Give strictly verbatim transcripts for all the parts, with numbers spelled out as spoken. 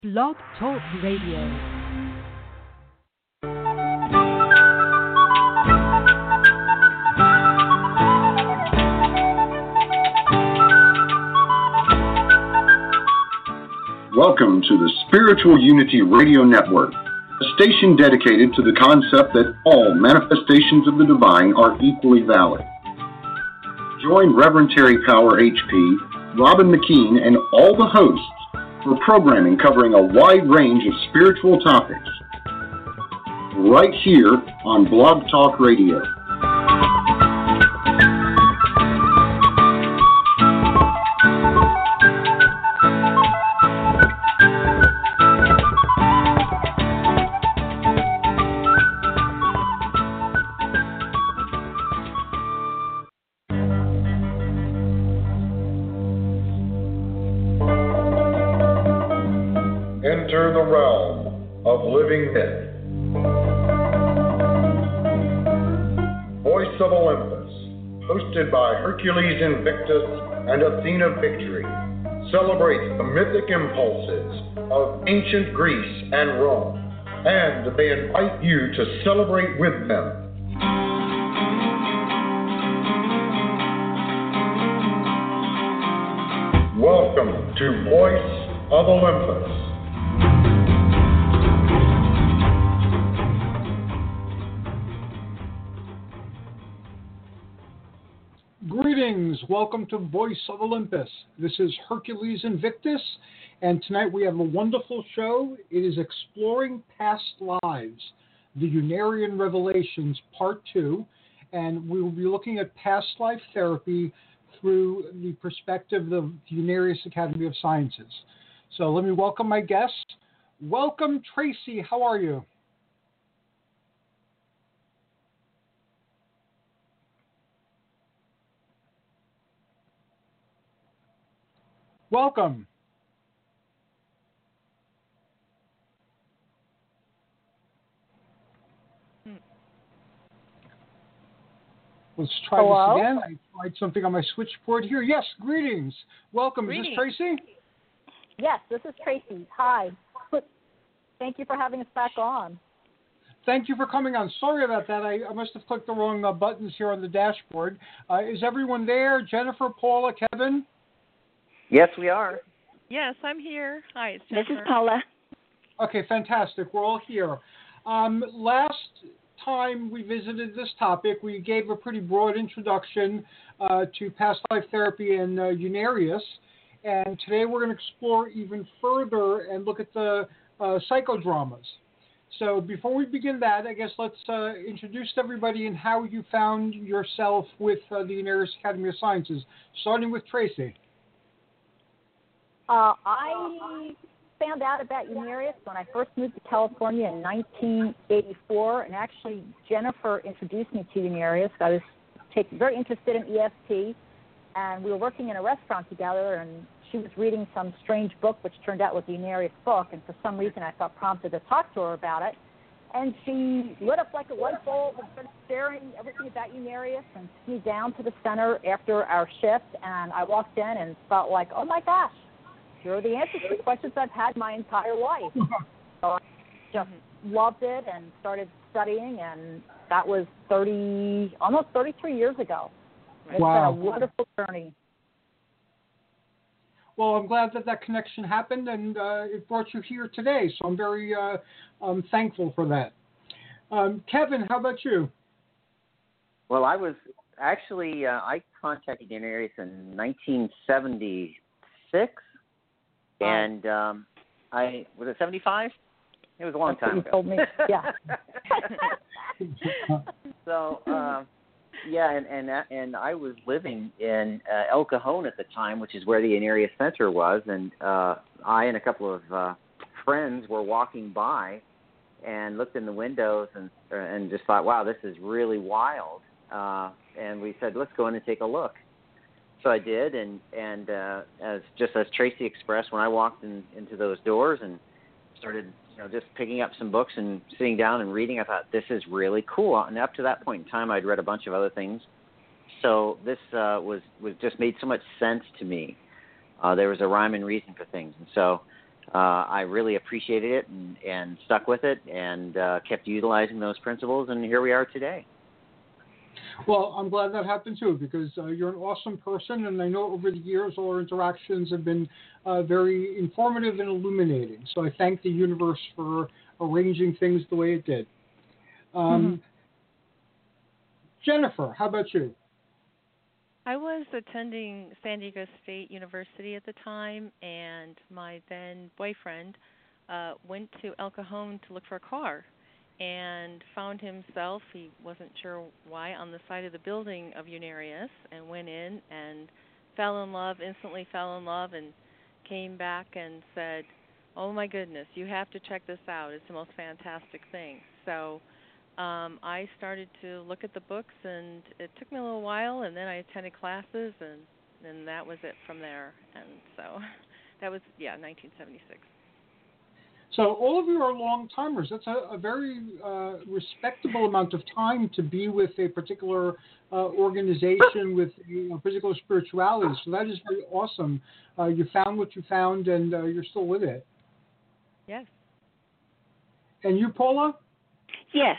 Blog Talk Radio. Welcome to the Spiritual Unity Radio Network, a station dedicated to the concept that all manifestations of the divine are equally valid. Join Reverend Terry Power H P, Robin McKean, and all the hosts for programming covering a wide range of spiritual topics, right here on Blog Talk Radio. Enter the realm of living myth. Voice of Olympus, hosted by Hercules Invictus and Athena Victory, celebrates the mythic impulses of ancient Greece and Rome, and they invite you to celebrate with them. Welcome to Voice of Olympus. Greetings. Welcome to Voice of Olympus. This is Hercules Invictus, and tonight we have a wonderful show. It is Exploring Past Lives, the Unarian Revelations, Part two, and we will be looking at past life therapy through the perspective of the Unarius Academy of Sciences. So let me welcome my guests. Welcome, Tracy. How are you? Welcome. Let's try Hello? this again. I tried something on my switchboard here. Yes, greetings. Welcome. Greetings. Is this Tracy? Yes, this is Tracy. Hi. Thank you for having us back on. Thank you for coming on. Sorry about that. I, I must have clicked the wrong uh, buttons here on the dashboard. Uh, is everyone there? Jennifer, Paula, Kevin? Yes, we are. Yes, I'm here. Hi, it's This Jennifer. is Paula. Okay, fantastic. We're all here. Um, last time we visited this topic, we gave a pretty broad introduction uh, to past life therapy and uh, Unarius. And today we're going to explore even further and look at the uh, psychodramas. So before we begin that, I guess let's uh, introduce everybody and how you found yourself with uh, the Unarius Academy of Sciences, starting with Tracy. Uh, I found out about Unarius when I first moved to California in nineteen eighty-four, and actually Jennifer introduced me to Unarius. I was take, very interested in E F T, and we were working in a restaurant together, and she was reading some strange book, which turned out was the Unarius book, and for some reason I felt prompted to talk to her about it. And she lit up like a light bulb and started sharing everything about Unarius and took me down to the center after our shift, and I walked in and felt like, oh my gosh, here are the answers to questions I've had my entire life. So I just loved it and started studying, and that was thirty, almost thirty-three years ago. It's Wow. been a wonderful journey. Well, I'm glad that that connection happened, and uh, it brought you here today, so I'm very uh, um, thankful for that. Um, Kevin, how about you? Well, I was actually, uh, I contacted Unarius in nineteen seventy-six, and um, I, was it seventy-five? It was a long That's what time you ago. told me. Yeah. So, uh, yeah, and, and and I was living in uh, El Cajon at the time, which is where the Unarius Center was, and uh, I and a couple of uh, friends were walking by and looked in the windows and and just thought, wow, this is really wild. Uh, and we said, let's go in and take a look. So I did, and and uh, as just as Tracy expressed, when I walked in, into those doors and started, you know, just picking up some books and sitting down and reading, I thought, this is really cool. And up to that point in time, I'd read a bunch of other things. So this uh, was was just made so much sense to me. Uh, there was a rhyme and reason for things, and so uh, I really appreciated it and, and stuck with it and uh, kept utilizing those principles, and here we are today. Well, I'm glad that happened too, because uh, you're an awesome person, and I know over the years all our interactions have been uh, very informative and illuminating. So I thank the universe for arranging things the way it did. Um, mm-hmm. Jennifer, how about you? I was attending San Diego State University at the time, and my then boyfriend uh, went to El Cajon to look for a car and found himself, he wasn't sure why, on the side of the building of Unarius, and went in and fell in love, instantly fell in love, and came back and said, oh my goodness, you have to check this out. It's the most fantastic thing. So um, I started to look at the books, and it took me a little while, and then I attended classes, and then that was it from there. And so that was, yeah, nineteen seventy-six. So all of you are long-timers. That's a, a very uh, respectable amount of time to be with a particular uh, organization with you know, particular spirituality. So that is very awesome. Uh, you found what you found, and uh, you're still with it. Yes. And you, Paula? Yes.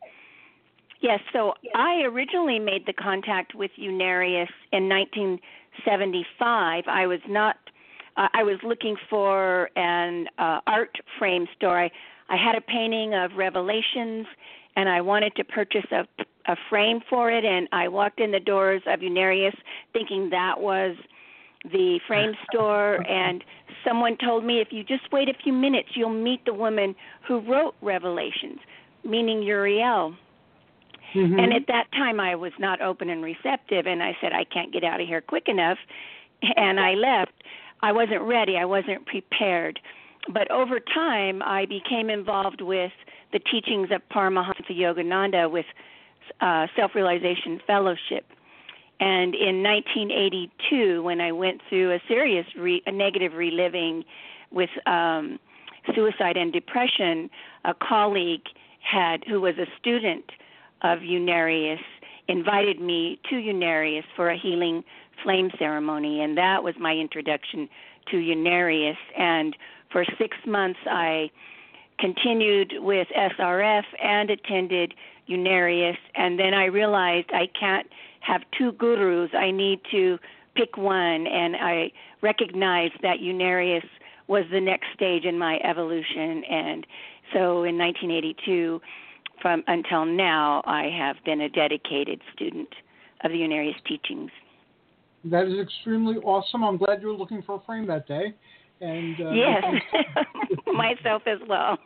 Yes, so I originally made the contact with Unarius in nineteen seventy-five. I was not Uh, I was looking for an uh, art frame store. I, I had a painting of Revelations, and I wanted to purchase a, a frame for it, and I walked in the doors of Unarius thinking that was the frame store, and someone told me, if you just wait a few minutes, you'll meet the woman who wrote Revelations, meaning Uriel. Mm-hmm. And at that time, I was not open and receptive, and I said, I can't get out of here quick enough, and I left. I wasn't ready. I wasn't prepared. But over time, I became involved with the teachings of Paramahansa Yogananda with uh, Self-Realization Fellowship. And in nineteen eighty-two, when I went through a serious re- a negative reliving with um, suicide and depression, a colleague had, who was a student of Unarius, invited me to Unarius for a healing flame ceremony, and that was my introduction to Unarius. And for six months, I continued with S R F and attended Unarius, and then I realized I can't have two gurus. I need to pick one, and I recognized that Unarius was the next stage in my evolution. And so in nineteen eighty-two, from until now, I have been a dedicated student of the Unarius teachings. That is extremely awesome. I'm glad you were looking for a frame that day. And uh, yes, myself as well.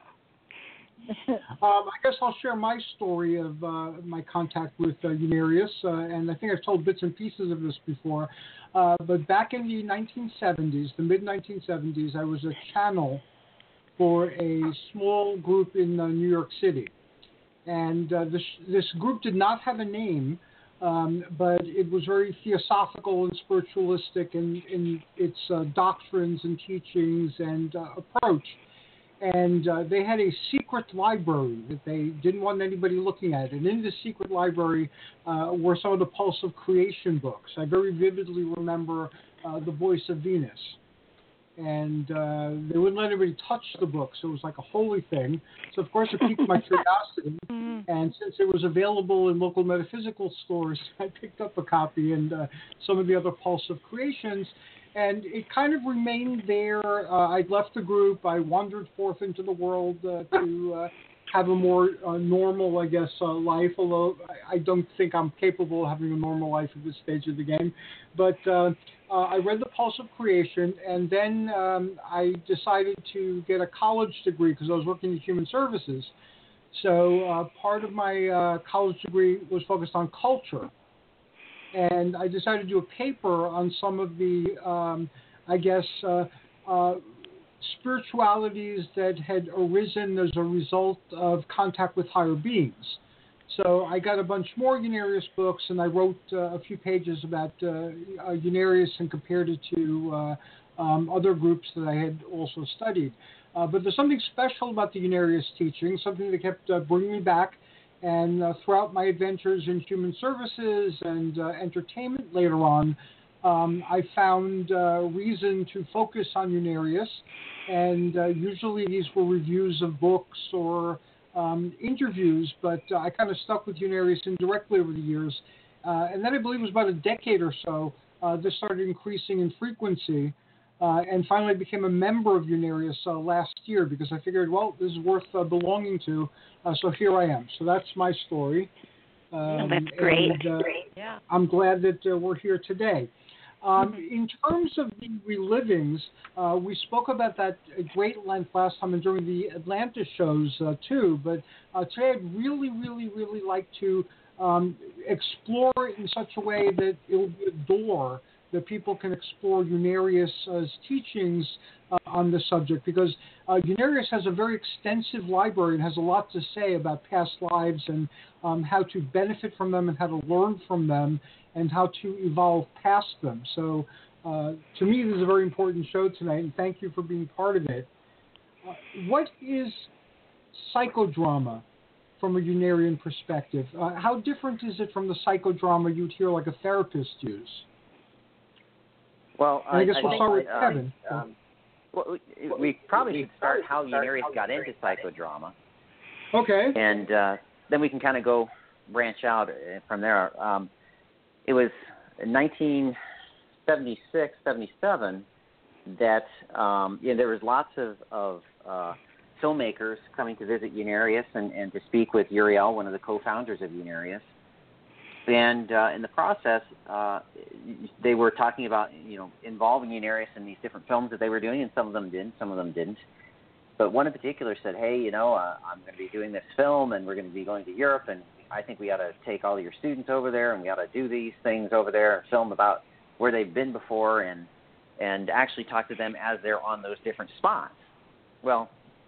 Um, I guess I'll share my story of uh, my contact with uh, Unarius, uh, and I think I've told bits and pieces of this before. Uh, but back in the nineteen seventies, the mid nineteen seventies, I was a channel for a small group in uh, New York City. And uh, this, this group did not have a name, Um, but it was very theosophical and spiritualistic in, in its uh, doctrines and teachings and uh, approach. And uh, they had a secret library that they didn't want anybody looking at. And in this secret library uh, were some of the Pulse of Creation books. I very vividly remember uh, The Voice of Venus. And uh, they wouldn't let anybody touch the book, so it was like a holy thing. So, of course, it piqued my curiosity. And since it was available in local metaphysical stores, I picked up a copy and uh, some of the other Pulse of Creations. And it kind of remained there. Uh, I'd left the group. I wandered forth into the world uh, to uh, have a more uh, normal, I guess, uh, life, although I, I don't think I'm capable of having a normal life at this stage of the game. But uh, uh, I read the Pulse of Creation, and then um, I decided to get a college degree because I was working in human services. So uh, part of my uh, college degree was focused on culture. And I decided to do a paper on some of the, um, I guess, uh, uh, spiritualities that had arisen as a result of contact with higher beings. So I got a bunch more Unarius books, and I wrote uh, a few pages about uh, uh, Unarius and compared it to uh, um, other groups that I had also studied. Uh, but there's something special about the Unarius teaching, something that kept uh, bringing me back. And uh, throughout my adventures in human services and uh, entertainment later on, um, I found uh, reason to focus on Unarius, and uh, usually these were reviews of books or um, interviews, but uh, I kind of stuck with Unarius indirectly over the years. Uh, and then I believe it was about a decade or so, uh, this started increasing in frequency, uh, and finally became a member of Unarius uh, last year because I figured, well, this is worth uh, belonging to, uh, so here I am. So that's my story. Um, oh, that's great. And, uh, Great. Yeah. I'm glad that uh, we're here today. Um, in terms of the relivings, uh, we spoke about that at great length last time and during the Atlanta shows uh, too, but uh, today I'd really, really, really like to um, explore it in such a way that it will be a door that people can explore Unarius' teachings uh, on the subject, because uh, Unarius has a very extensive library and has a lot to say about past lives and um, how to benefit from them and how to learn from them and how to evolve past them. So uh, to me, this is a very important show tonight, and thank you for being part of it. Uh, what is psychodrama from a Unarian perspective? Uh, how different is it from the psychodrama you'd hear like a therapist use? Well, I, I guess we'll I start with uh, Kevin. Um, well, we, we probably should start how Unarius got into psychodrama. Okay. And uh, then we can kind of go branch out from there. Um, it was in nineteen seventy-six, seventy-seven that um, you know, there was lots of, of uh, filmmakers coming to visit Unarius and, and to speak with Uriel, one of the co-founders of Unarius. And uh, in the process, uh, they were talking about, you know, involving Unarius in these different films that they were doing, and some of them did, some of them didn't. But one in particular said, hey, you know, uh, I'm going to be doing this film, and we're going to be going to Europe, and I think we ought to take all your students over there, and we ought to do these things over there and film about where they've been before and and actually talk to them as they're on those different spots. Well,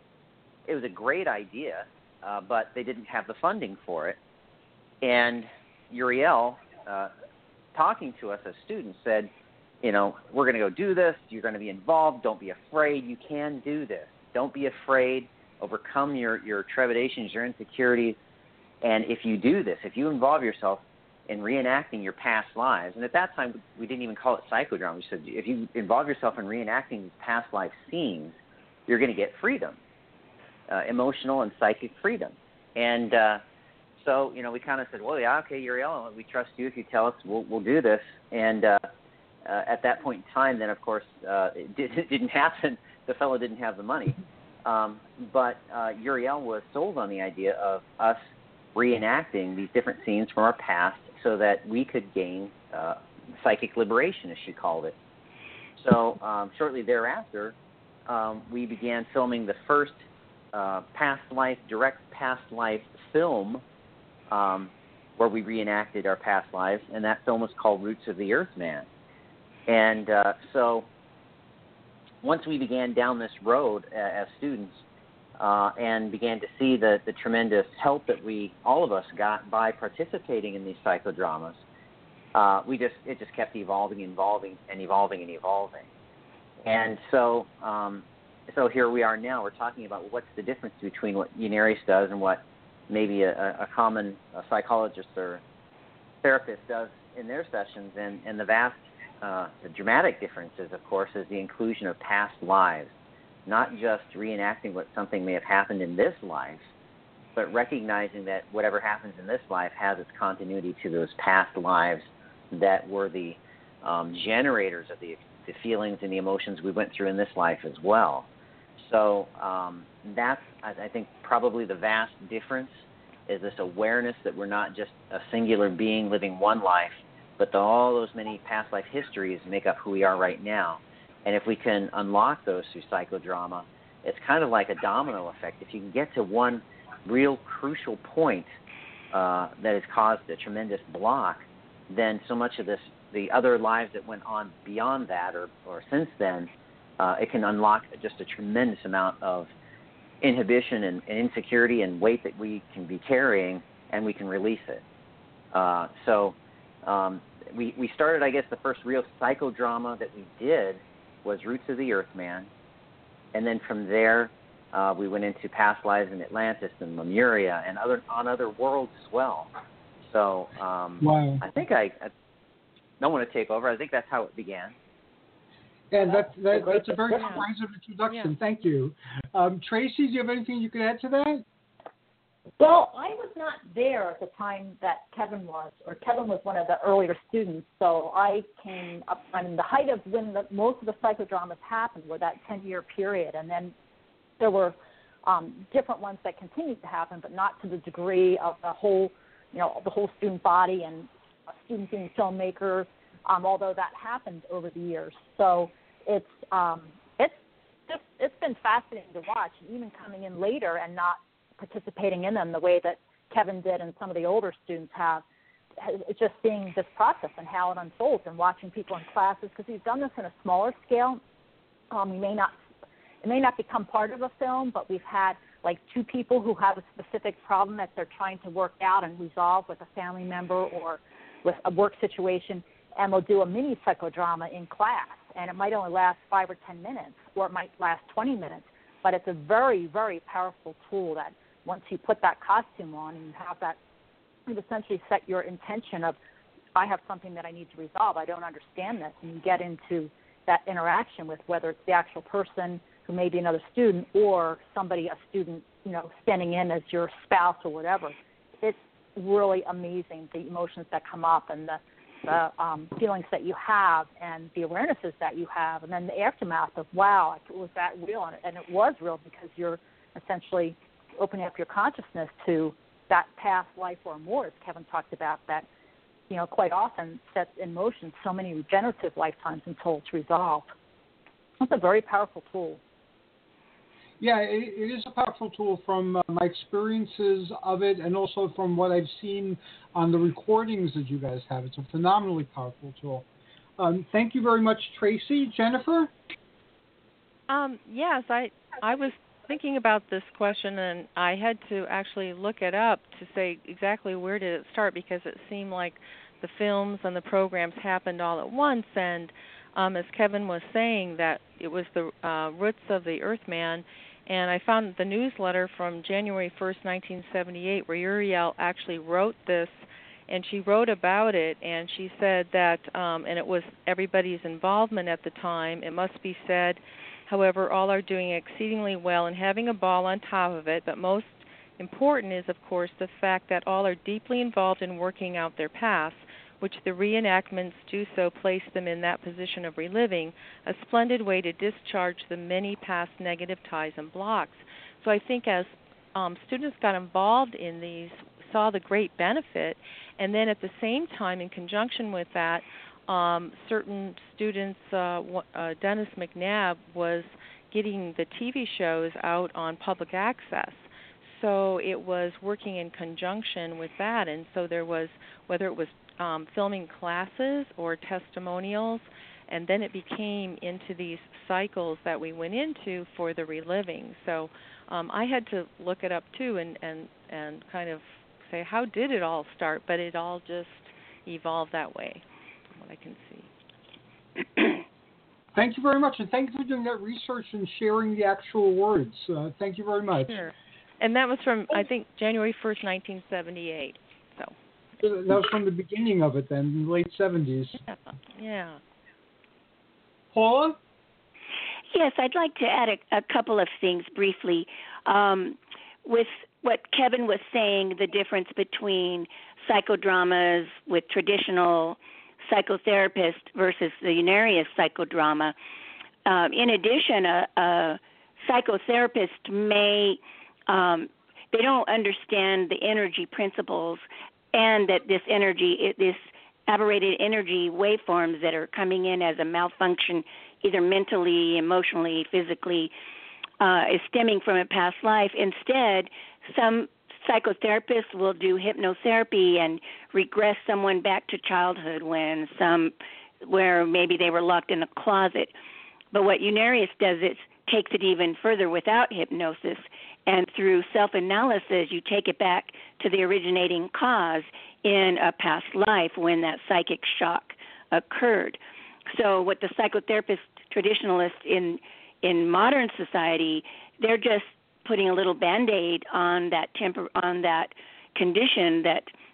it was a great idea, uh, but they didn't have the funding for it. And Uriel, uh, talking to us as students, said, you know, we're going to go do this. You're going to be involved. Don't be afraid. You can do this. Don't be afraid. Overcome your, your trepidations, your insecurities. And if you do this, if you involve yourself in reenacting your past lives, and at that time we didn't even call it psychodrama. We said if you involve yourself in reenacting these past life scenes, you're going to get freedom, uh, emotional and psychic freedom. And uh, so, you know, we kind of said, well, yeah, okay, Uriel, we trust you. If you tell us, we'll, we'll do this. And uh, uh, at that point in time, then, of course, uh, it, did, it didn't happen. The fellow didn't have the money. Um, but uh, Uriel was sold on the idea of us reenacting these different scenes from our past so that we could gain uh, psychic liberation, as she called it. So um, shortly thereafter, um, we began filming the first uh, past life, direct past life film um, where we reenacted our past lives, and that film was called Roots of the Earth Man. And uh, so once we began down this road uh, as students uh, and began to see the, the tremendous help that we, all of us, got by participating in these psychodramas, uh, we just it just kept evolving, evolving, and evolving and evolving. And so um, so here we are now. We're talking about what's the difference between what Unarius does and what maybe a, a common a psychologist or therapist does in their sessions. And, and the vast, uh, the dramatic differences, of course, is the inclusion of past lives, not just reenacting what something may have happened in this life, but recognizing that whatever happens in this life has its continuity to those past lives that were the um, generators of the, the feelings and the emotions we went through in this life as well. So um, that's, I, I think, probably the vast difference is this awareness that we're not just a singular being living one life, but that all those many past life histories make up who we are right now. And if we can unlock those through psychodrama, it's kind of like a domino effect. If you can get to one real crucial point uh, that has caused a tremendous block, then so much of this, the other lives that went on beyond that or, or since then, uh, it can unlock just a tremendous amount of inhibition and, and insecurity and weight that we can be carrying, and we can release it. Uh, so um, we, we started, I guess, the first real psychodrama that we did was Roots of the Earth Man. And then from there, uh, we went into past lives in Atlantis and Lemuria and other on other worlds as well. So um, wow. I think I, I no one to take over. I think that's how it began. And that, that, that's a very wise introduction. Yeah. Thank you. Um, Tracy, do you have anything you could add to that? Well, I was not there at the time that Kevin was, or Kevin was one of the earlier students, so I came up, I mean, the height of when the, most of the psychodramas happened were that ten-year period, and then there were um, different ones that continued to happen, but not to the degree of the whole, you know, the whole student body and students being filmmakers, um, although that happened over the years. So it's um, it's just it's been fascinating to watch, even coming in later and not participating in them the way that Kevin did and some of the older students have. It's just seeing this process and how it unfolds and watching people in classes, because we've done this in a smaller scale. Um, we may not it may not become part of a film, but we've had like two people who have a specific problem that they're trying to work out and resolve with a family member or with a work situation, and we'll do a mini psychodrama in class, and it might only last five or ten minutes, or it might last twenty minutes, but it's a very, very powerful tool that once you put that costume on and you have that, you've essentially set your intention of, I have something that I need to resolve, I don't understand this, and you get into that interaction with whether it's the actual person who may be another student or somebody, a student, you know, standing in as your spouse or whatever. It's really amazing, the emotions that come up and the, the um, feelings that you have and the awarenesses that you have, and then the aftermath of, wow, was that real? And it was real, because you're essentially opening up your consciousness to that past life or more, as Kevin talked about, that, you know, quite often sets in motion so many regenerative lifetimes until it's resolved. It's a very powerful tool. Yeah, it, it is a powerful tool from uh, my experiences of it, and also from what I've seen on the recordings that you guys have. It's a phenomenally powerful tool. Um, thank you very much, Tracy. Jennifer? Um, yes, I I was thinking about this question, and I had to actually look it up to say exactly where did it start, because it seemed like the films and the programs happened all at once. And um, as Kevin was saying, that it was the uh, roots of the Earthman. And I found the newsletter from January first, nineteen seventy-eight, where Uriel actually wrote this, and she wrote about it, and she said that, um, and it was everybody's involvement at the time, it must be said, however, all are doing exceedingly well and having a ball on top of it, but most important is, of course, the fact that all are deeply involved in working out their paths, which the reenactments do so place them in that position of reliving, a splendid way to discharge the many past negative ties and blocks. So I think as um, students got involved in these, saw the great benefit, and then at the same time, in conjunction with that, um, certain students, uh, uh, Dennis McNabb was getting the T V shows out on public access. So it was working in conjunction with that, and so there was, whether it was um, filming classes or testimonials, and then it became into these cycles that we went into for the reliving. So um, I had to look it up too, and, and, and kind of say, how did it all start? But it all just evolved that way, from what I can see. Thank you very much, and thank you for doing that research and sharing the actual words. Uh, thank you very much. Sure. And that was from, I think, January first, nineteen seventy-eight. So that was from the beginning of it then, in the late seventies. Yeah. yeah. Paula? Yes, I'd like to add a, a couple of things briefly. Um, with what Kevin was saying, the difference between psychodramas with traditional psychotherapists versus the Unarius psychodrama. Um, in addition, a, a psychotherapist may, um, they don't understand the energy principles, and that this energy, this aberrated energy waveforms that are coming in as a malfunction, either mentally, emotionally, physically, uh, is stemming from a past life. Instead, some psychotherapists will do hypnotherapy and regress someone back to childhood when some, where maybe they were locked in a closet. But what Unarius does is takes it even further without hypnosis, and through self-analysis, you take it back to the originating cause in a past life when that psychic shock occurred. So what the psychotherapist traditionalists in in modern society, they're just putting a little Band-Aid on that tempor- on that condition that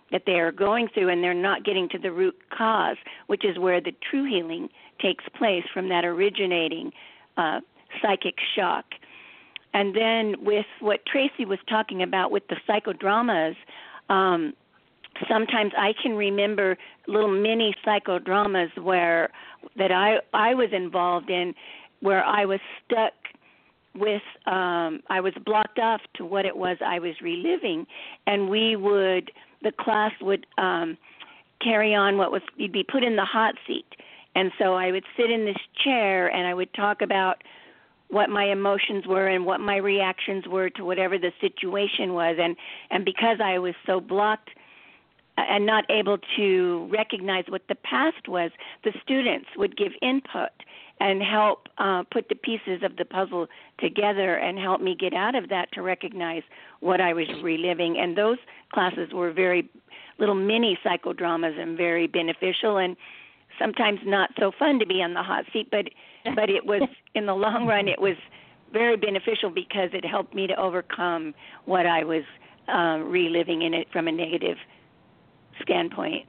that they are going through, and they're not getting to the root cause, which is where the true healing takes place from that originating uh, psychic shock. And then with what Tracy was talking about with the psychodramas, um, sometimes I can remember little mini psychodramas where that I I was involved in, where I was stuck with um, I was blocked off to what it was I was reliving, and we would the class would um, carry on what was you'd be put in the hot seat, and so I would sit in this chair and I would talk about what my emotions were and what my reactions were to whatever the situation was, and and because I was so blocked and not able to recognize what the past was, the students would give input and help uh, put the pieces of the puzzle together and help me get out of that to recognize what I was reliving. And those classes were very little mini psychodramas and very beneficial, and sometimes not so fun to be on the hot seat, but but it was, in the long run, it was very beneficial because it helped me to overcome what I was uh, reliving in it from a negative standpoint.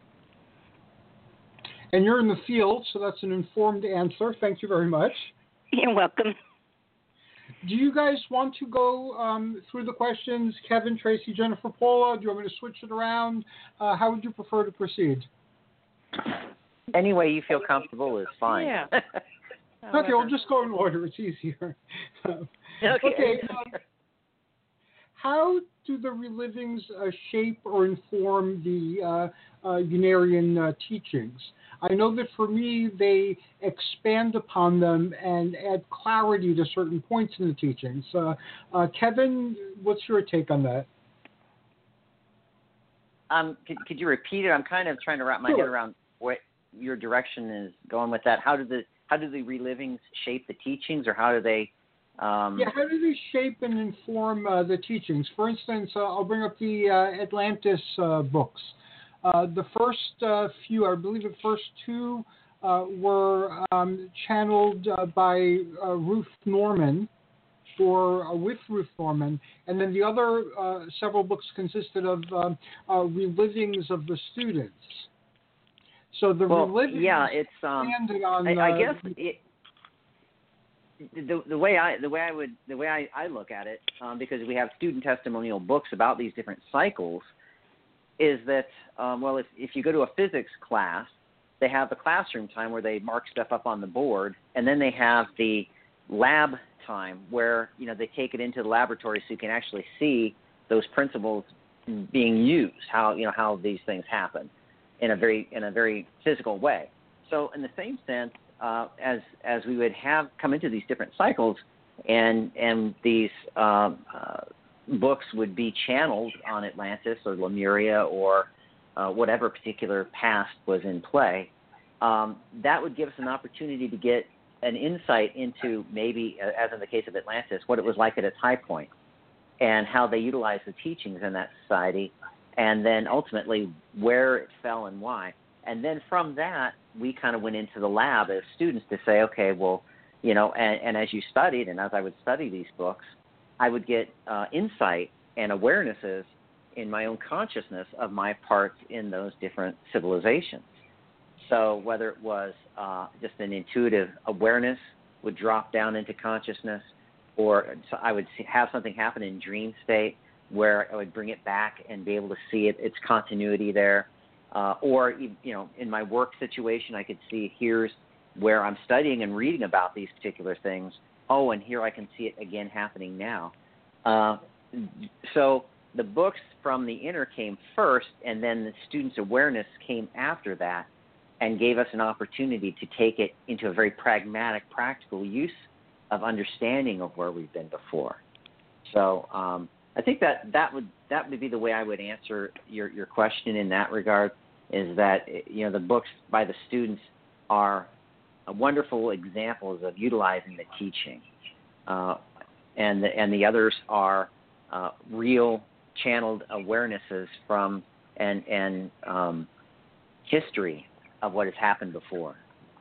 And you're in the field, so that's an informed answer. Thank you very much. You're welcome. Do you guys want to go um, through the questions? Kevin, Tracy, Jennifer, Paula, do you want me to switch it around? Uh, how would you prefer to proceed? Any way you feel comfortable is fine. Yeah. Okay, we'll just go in order. It's easier. Okay. okay um, how do the relivings uh, shape or inform the uh, uh, Unarian uh, teachings? I know that for me, they expand upon them and add clarity to certain points in the teachings. Uh, uh, Kevin, what's your take on that? Um, could, could you repeat it? I'm kind of trying to wrap my Sure. head around what your direction is going with that. How do the how do the relivings shape the teachings, or how do they? Um... Yeah, how do they shape and inform uh, the teachings? For instance, uh, I'll bring up the uh, Atlantis uh, books. Uh, the first uh, few, I believe the first two, uh, were um, channeled uh, by uh, Ruth Norman, or uh, with Ruth Norman, and then the other uh, several books consisted of um, uh, relivings of the students. So the well, relivings yeah, it's um, on. I, I uh, guess it, the the way I the way I would the way I, I look at it, um, because we have student testimonial books about these different cycles, is that um, well, if if you go to a physics class, they have the classroom time where they mark stuff up on the board, and then they have the lab time where you know they take it into the laboratory so you can actually see those principles being used, how you know how these things happen in a very in a very physical way. So in the same sense, uh, as as we would have come into these different cycles, and and these uh, uh, books would be channeled on Atlantis or Lemuria or uh, whatever particular past was in play, um, that would give us an opportunity to get an insight into maybe, as in the case of Atlantis, what it was like at its high point and how they utilized the teachings in that society, and then ultimately where it fell and why. And then from that, we kind of went into the lab as students to say, okay, well, you know, and, and as you studied and as I would study these books, I would get uh, insight and awarenesses in my own consciousness of my parts in those different civilizations. So whether it was uh, just an intuitive awareness would drop down into consciousness, or so I would see, have something happen in dream state where I would bring it back and be able to see it, its continuity there. Uh, or, you know, in my work situation, I could see here's where I'm studying and reading about these particular things. Oh, and here I can see it again happening now. Uh, so the books from the inner came first, and then the students' awareness came after that and gave us an opportunity to take it into a very pragmatic, practical use of understanding of where we've been before. So um, I think that, that would that would be the way I would answer your, your question in that regard, is that, you know, the books by the students are wonderful examples of utilizing the teaching. Uh, and, the, and the others are uh, real channeled awarenesses from and, and um, history of what has happened before.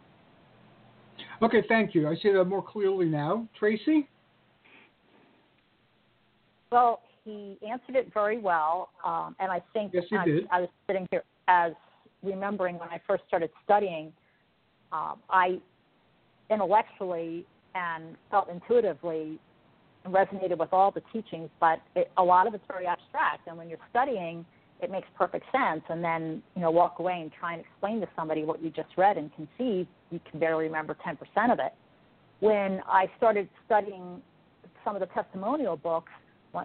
Okay, thank you. I see that more clearly now. Tracy? Well, he answered it very well, um, and I think yes, I, did. I was sitting here as remembering when I first started studying, um, I intellectually and felt intuitively resonated with all the teachings, but it, a lot of it's very abstract, and when you're studying, it makes perfect sense, and then, you know, walk away and try and explain to somebody what you just read and conceive, you can barely remember ten percent of it. When I started studying some of the testimonial books, went,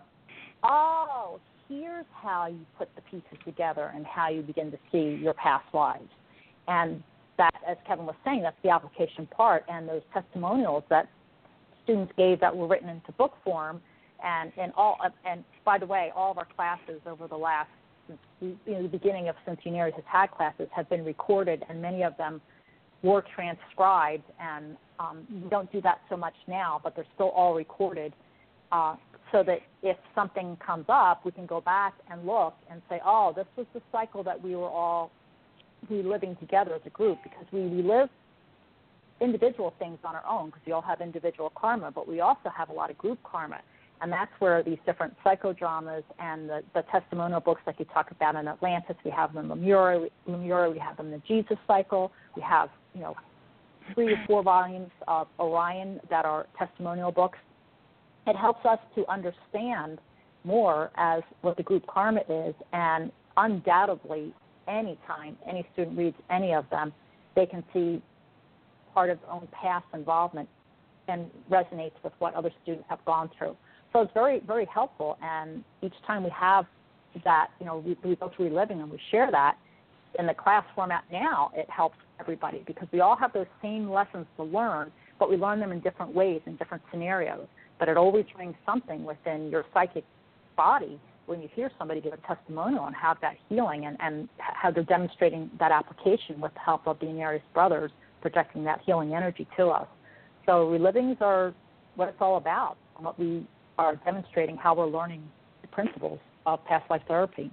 oh, here's how you put the pieces together and how you begin to see your past lives. And that, as Kevin was saying, that's the application part, and those testimonials that students gave that were written into book form, and, and all, and by the way, all of our classes over the last, since you know, the beginning of since Unarius has had classes, have been recorded, and many of them were transcribed, and um, we don't do that so much now, but they're still all recorded, uh, so that if something comes up, we can go back and look and say, oh, this was the cycle that we were all reliving together as a group, because we relive individual things on our own, because we all have individual karma, but we also have a lot of group karma. And that's where these different psychodramas and the, the testimonial books like you talk about in Atlantis, we have them in Lemura, Lemura, we have them in the Jesus cycle, we have, you know, three or four volumes of Orion that are testimonial books. It helps us to understand more as what the group karma is, and undoubtedly, anytime any student reads any of them, they can see part of their own past involvement and resonates with what other students have gone through. So it's very, very helpful, and each time we have that, you know, we, we go through reliving and we share that in the class format now, it helps everybody, because we all have those same lessons to learn, but we learn them in different ways, in different scenarios. But it always brings something within your psychic body when you hear somebody give a testimonial and have that healing, and, and how they're demonstrating that application with the help of the Unarius brothers, projecting that healing energy to us. So relivings are what it's all about, and what we are demonstrating, how we're learning the principles of past life therapy.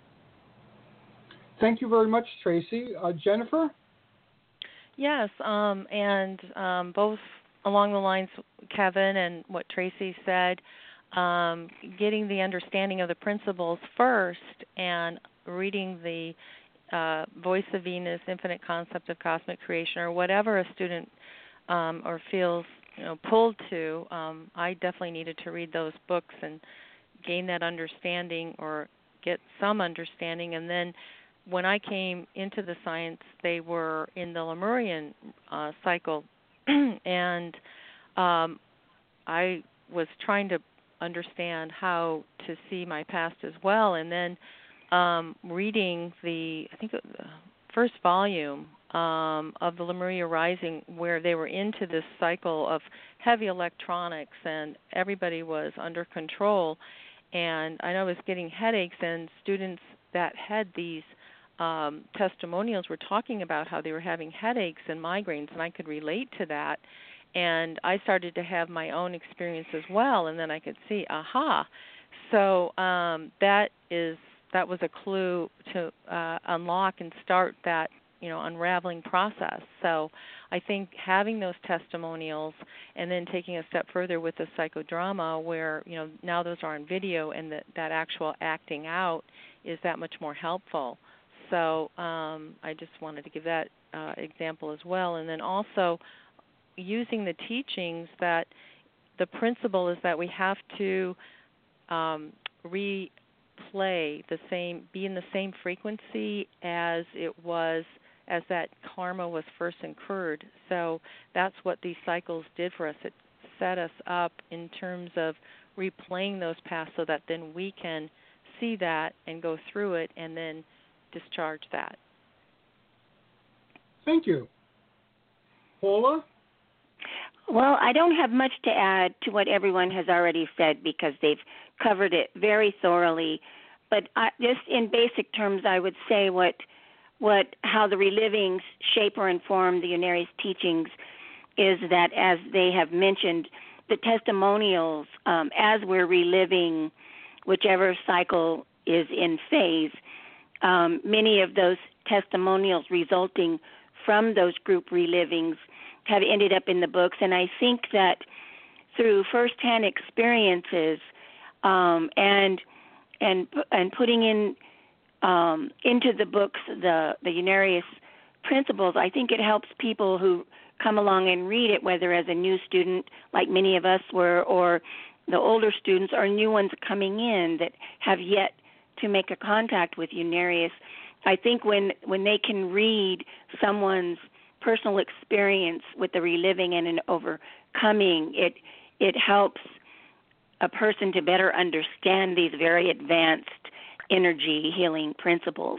Thank you very much, Tracy. Uh, Jennifer? Yes, um, and um, both along the lines, Kevin, and what Tracy said, um, getting the understanding of the principles first and reading the uh, Voice of Venus, Infinite Concept of Cosmic Creation, or whatever a student um, or feels you know, pulled to, um, I definitely needed to read those books and gain that understanding, or get some understanding. And then when I came into the science, they were in the Lemurian uh, cycle, and um, I was trying to understand how to see my past as well. And then um, reading the, I think, the first volume Um, of the Lemuria Rising, where they were into this cycle of heavy electronics and everybody was under control. And I know I was getting headaches, and students that had these um, testimonials were talking about how they were having headaches and migraines, and I could relate to that. And I started to have my own experience as well, and then I could see, aha. So um, that is that was a clue to uh, unlock and start that you know, unraveling process. So I think having those testimonials and then taking a step further with the psychodrama, where, you know, now those are on video, and that, that actual acting out is that much more helpful. So um, I just wanted to give that uh, example as well. And then also using the teachings, that the principle is that we have to um, replay the same, be in the same frequency as it was, as that karma was first incurred. So that's what these cycles did for us. It set us up in terms of replaying those past, so that then we can see that and go through it and then discharge that. Thank you. Paula? Well, I don't have much to add to what everyone has already said, because they've covered it very thoroughly. But I, just in basic terms, I would say what what how the relivings shape or inform the Unarius teachings is that, as they have mentioned, the testimonials, um, as we're reliving whichever cycle is in phase, um, many of those testimonials resulting from those group relivings have ended up in the books. And I think that through firsthand experiences, um, and and and putting in um, into the books the the Unarius principles. I think it helps people who come along and read it, whether as a new student, like many of us were, or the older students, or new ones coming in that have yet to make a contact with Unarius. I think when when they can read someone's personal experience with the reliving and an overcoming, it it helps a person to better understand these very advanced energy healing principles.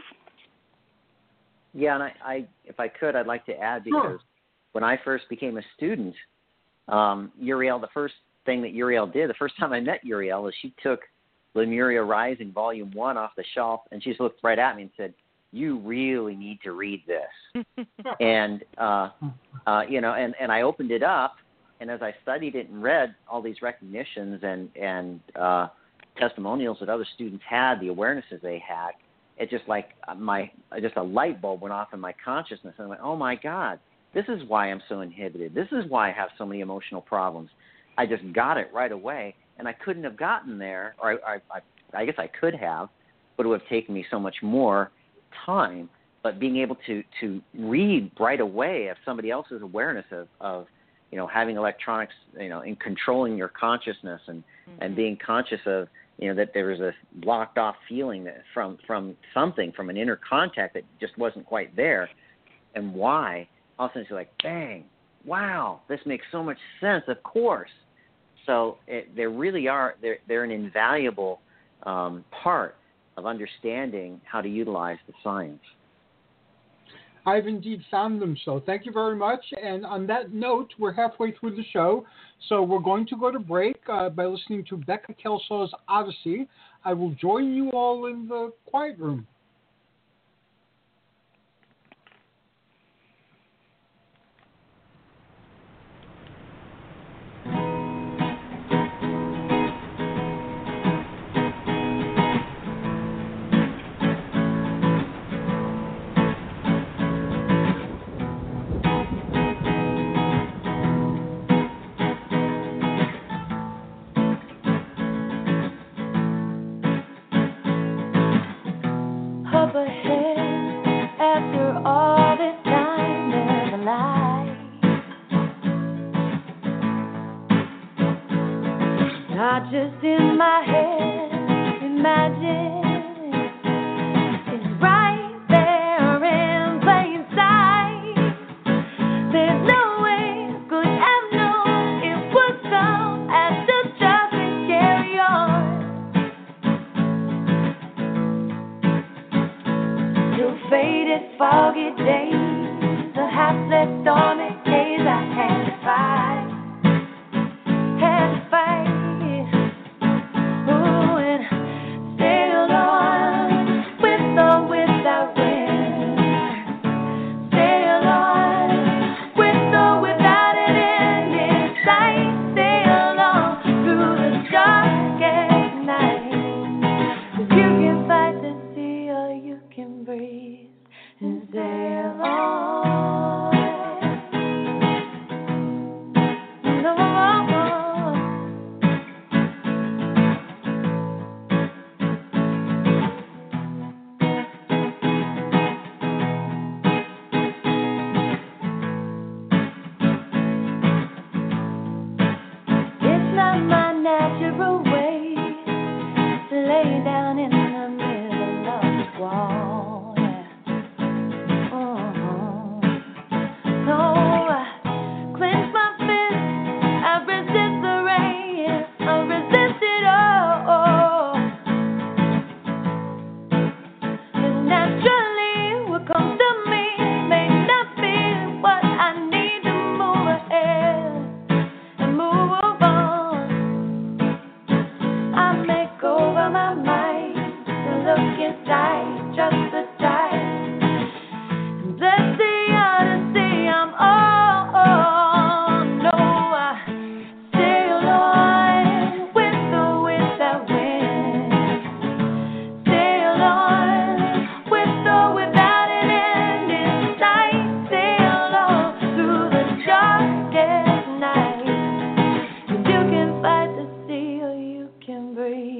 Yeah, and I, I if I could, I'd like to add, because sure. when I first became a student, um, Uriel, the first thing that Uriel did, the first time I met Uriel, is she took Lemuria Rising Volume One off the shelf, and she just looked right at me and said, "You really need to read this." and uh, uh, you know, and, and I opened it up, and as I studied it and read all these recognitions and and uh, testimonials that other students had, the awarenesses they had, it just like my just a light bulb went off in my consciousness, and I went, "Oh my God, this is why I'm so inhibited. This is why I have so many emotional problems." I just got it right away, and I couldn't have gotten there, or I, I, I guess I could have, but it would have taken me so much more time. But being able to, to read right away of somebody else's awareness of, of, you know, having electronics, you know, and controlling your consciousness and, mm-hmm. and being conscious of, you know, that there was a blocked off feeling that from, from something, from an inner contact that just wasn't quite there, and why, all of a sudden you're like, bang, wow, this makes so much sense, of course. So it, they really are, they're, they're an invaluable um, part of understanding how to utilize the science. I've indeed found them so. Thank you very much. And on that note, we're halfway through the show, so we're going to go to break uh, by listening to Becca Kelsaw's Odyssey. I will join you all in the quiet room. Not just in my head, imagine it's right there in plain sight. There's no way I could have known it would come as the just and carry on. Till faded foggy days, the half-slept stormy days I had to fight, had to fight. Breathe.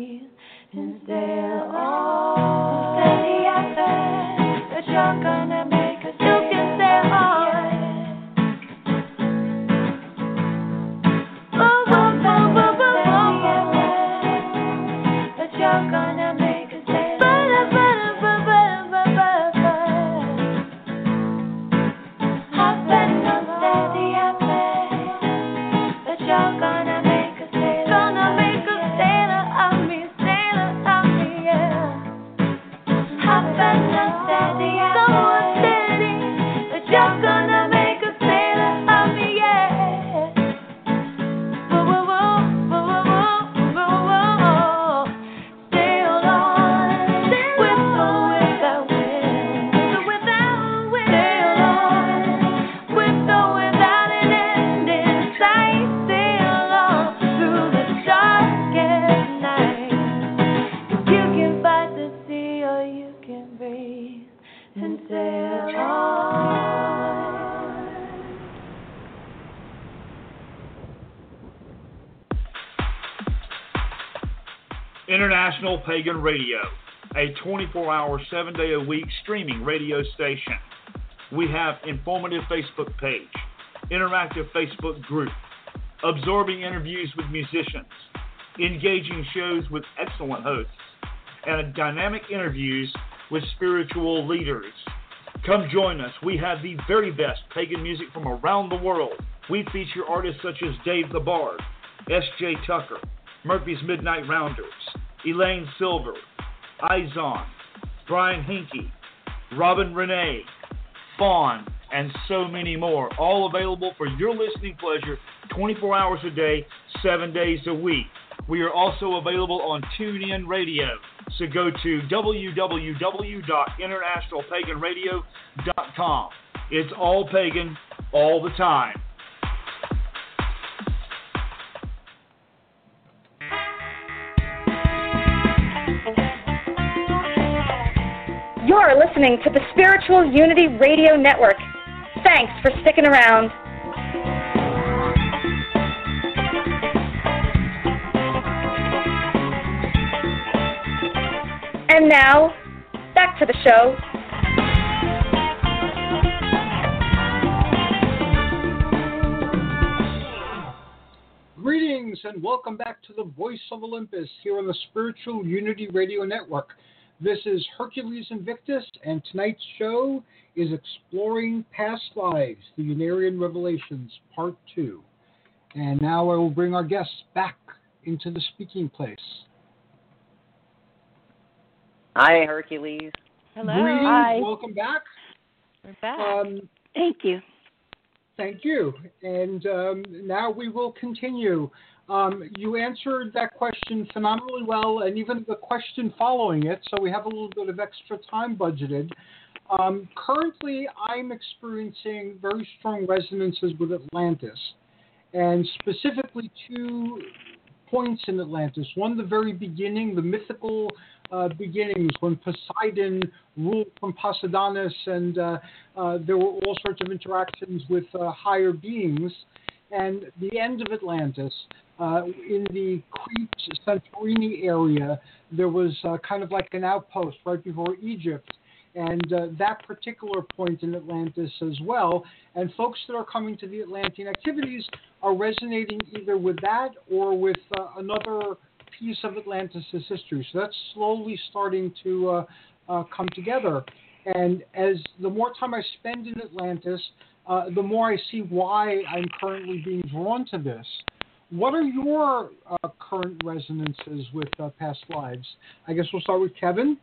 International Pagan Radio, a twenty-four hour, seven day a week streaming radio station. We have informative Facebook page, interactive Facebook group, absorbing interviews with musicians, engaging shows with excellent hosts, and dynamic interviews with spiritual leaders. Come join us. We have the very best pagan music from around the world. We feature artists such as Dave the Bard, S J Tucker, Murphy's Midnight Rounders, Elaine Silver, Izon, Brian Hinkie, Robin Renee, Fawn, and so many more, all available for your listening pleasure twenty-four hours a day, seven days a week. We are also available on TuneIn Radio, so go to w w w dot international pagan radio dot com. It's all pagan, all the time. You're listening to the Spiritual Unity Radio Network. Thanks for sticking around. And now, back to the show. Greetings and welcome back to the Voice of Olympus here on the Spiritual Unity Radio Network. This is Hercules Invictus, and tonight's show is Exploring Past Lives, the Unarian Revelations, Part two. And now I will bring our guests back into the speaking place. Hi, Hercules. Hello. Greetings. Hi. Welcome back. We're back. Um, Thank you. Thank you. And um, now we will continue. Um, you answered that question phenomenally well, and even the question following it, so we have a little bit of extra time budgeted. Um, currently, I'm experiencing very strong resonances with Atlantis, and specifically two points in Atlantis. One, the very beginning, the mythical uh, beginnings, when Poseidon ruled from Poseidonis, and uh, uh, there were all sorts of interactions with uh, higher beings, and the end of Atlantis. Uh, in the Crete, Santorini area, there was uh, kind of like an outpost right before Egypt, and uh, that particular point in Atlantis as well. And folks that are coming to the Atlantean activities are resonating either with that or with uh, another piece of Atlantis' history. So that's slowly starting to uh, uh, come together. And as the more time I spend in Atlantis, uh, the more I see why I'm currently being drawn to this. What are your uh, current resonances with uh, past lives? I guess we'll start with Kevin.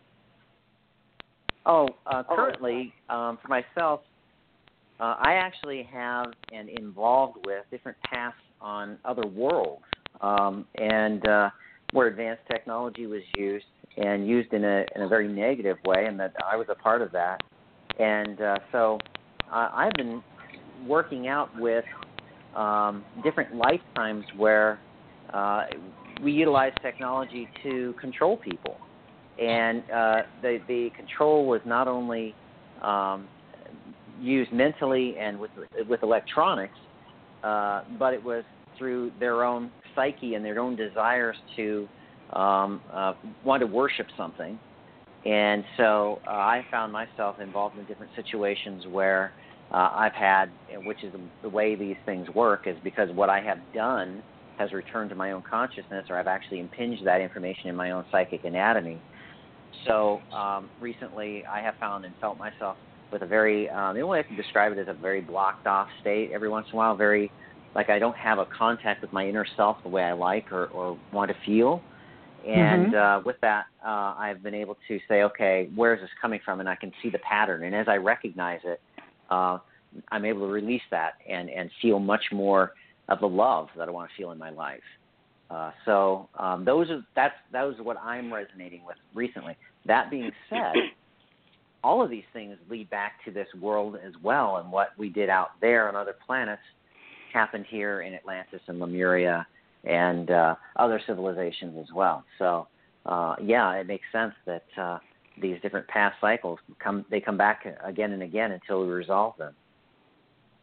Oh, uh, currently, um, for myself, uh, I actually have and involved with different paths on other worlds, um, and uh, where advanced technology was used and used in a in a very negative way, and that I was a part of that. And uh, so uh, I've been working out with Um, different lifetimes where uh, we utilize technology to control people. And uh, the, the control was not only um, used mentally and with, with electronics, uh, but it was through their own psyche and their own desires to um, uh, want to worship something. And so uh, I found myself involved in different situations where Uh, I've had, which is the, the way these things work, is because what I have done has returned to my own consciousness, or I've actually impinged that information in my own psychic anatomy. So um, recently I have found and felt myself with a very, um, the only way I can describe it is a very blocked off state every once in a while, very, like I don't have a contact with my inner self the way I like or, or want to feel. And mm-hmm. uh, with that, uh, I've been able to say, okay, where is this coming from? And I can see the pattern. And as I recognize it, Uh, I'm able to release that and, and feel much more of the love that I want to feel in my life. Uh, so um, those are that's those are what I'm resonating with recently. That being said, all of these things lead back to this world as well, and what we did out there on other planets happened here in Atlantis and Lemuria and uh, other civilizations as well. So uh, yeah, it makes sense that. Uh, These different past cycles come they come back again and again until we resolve them.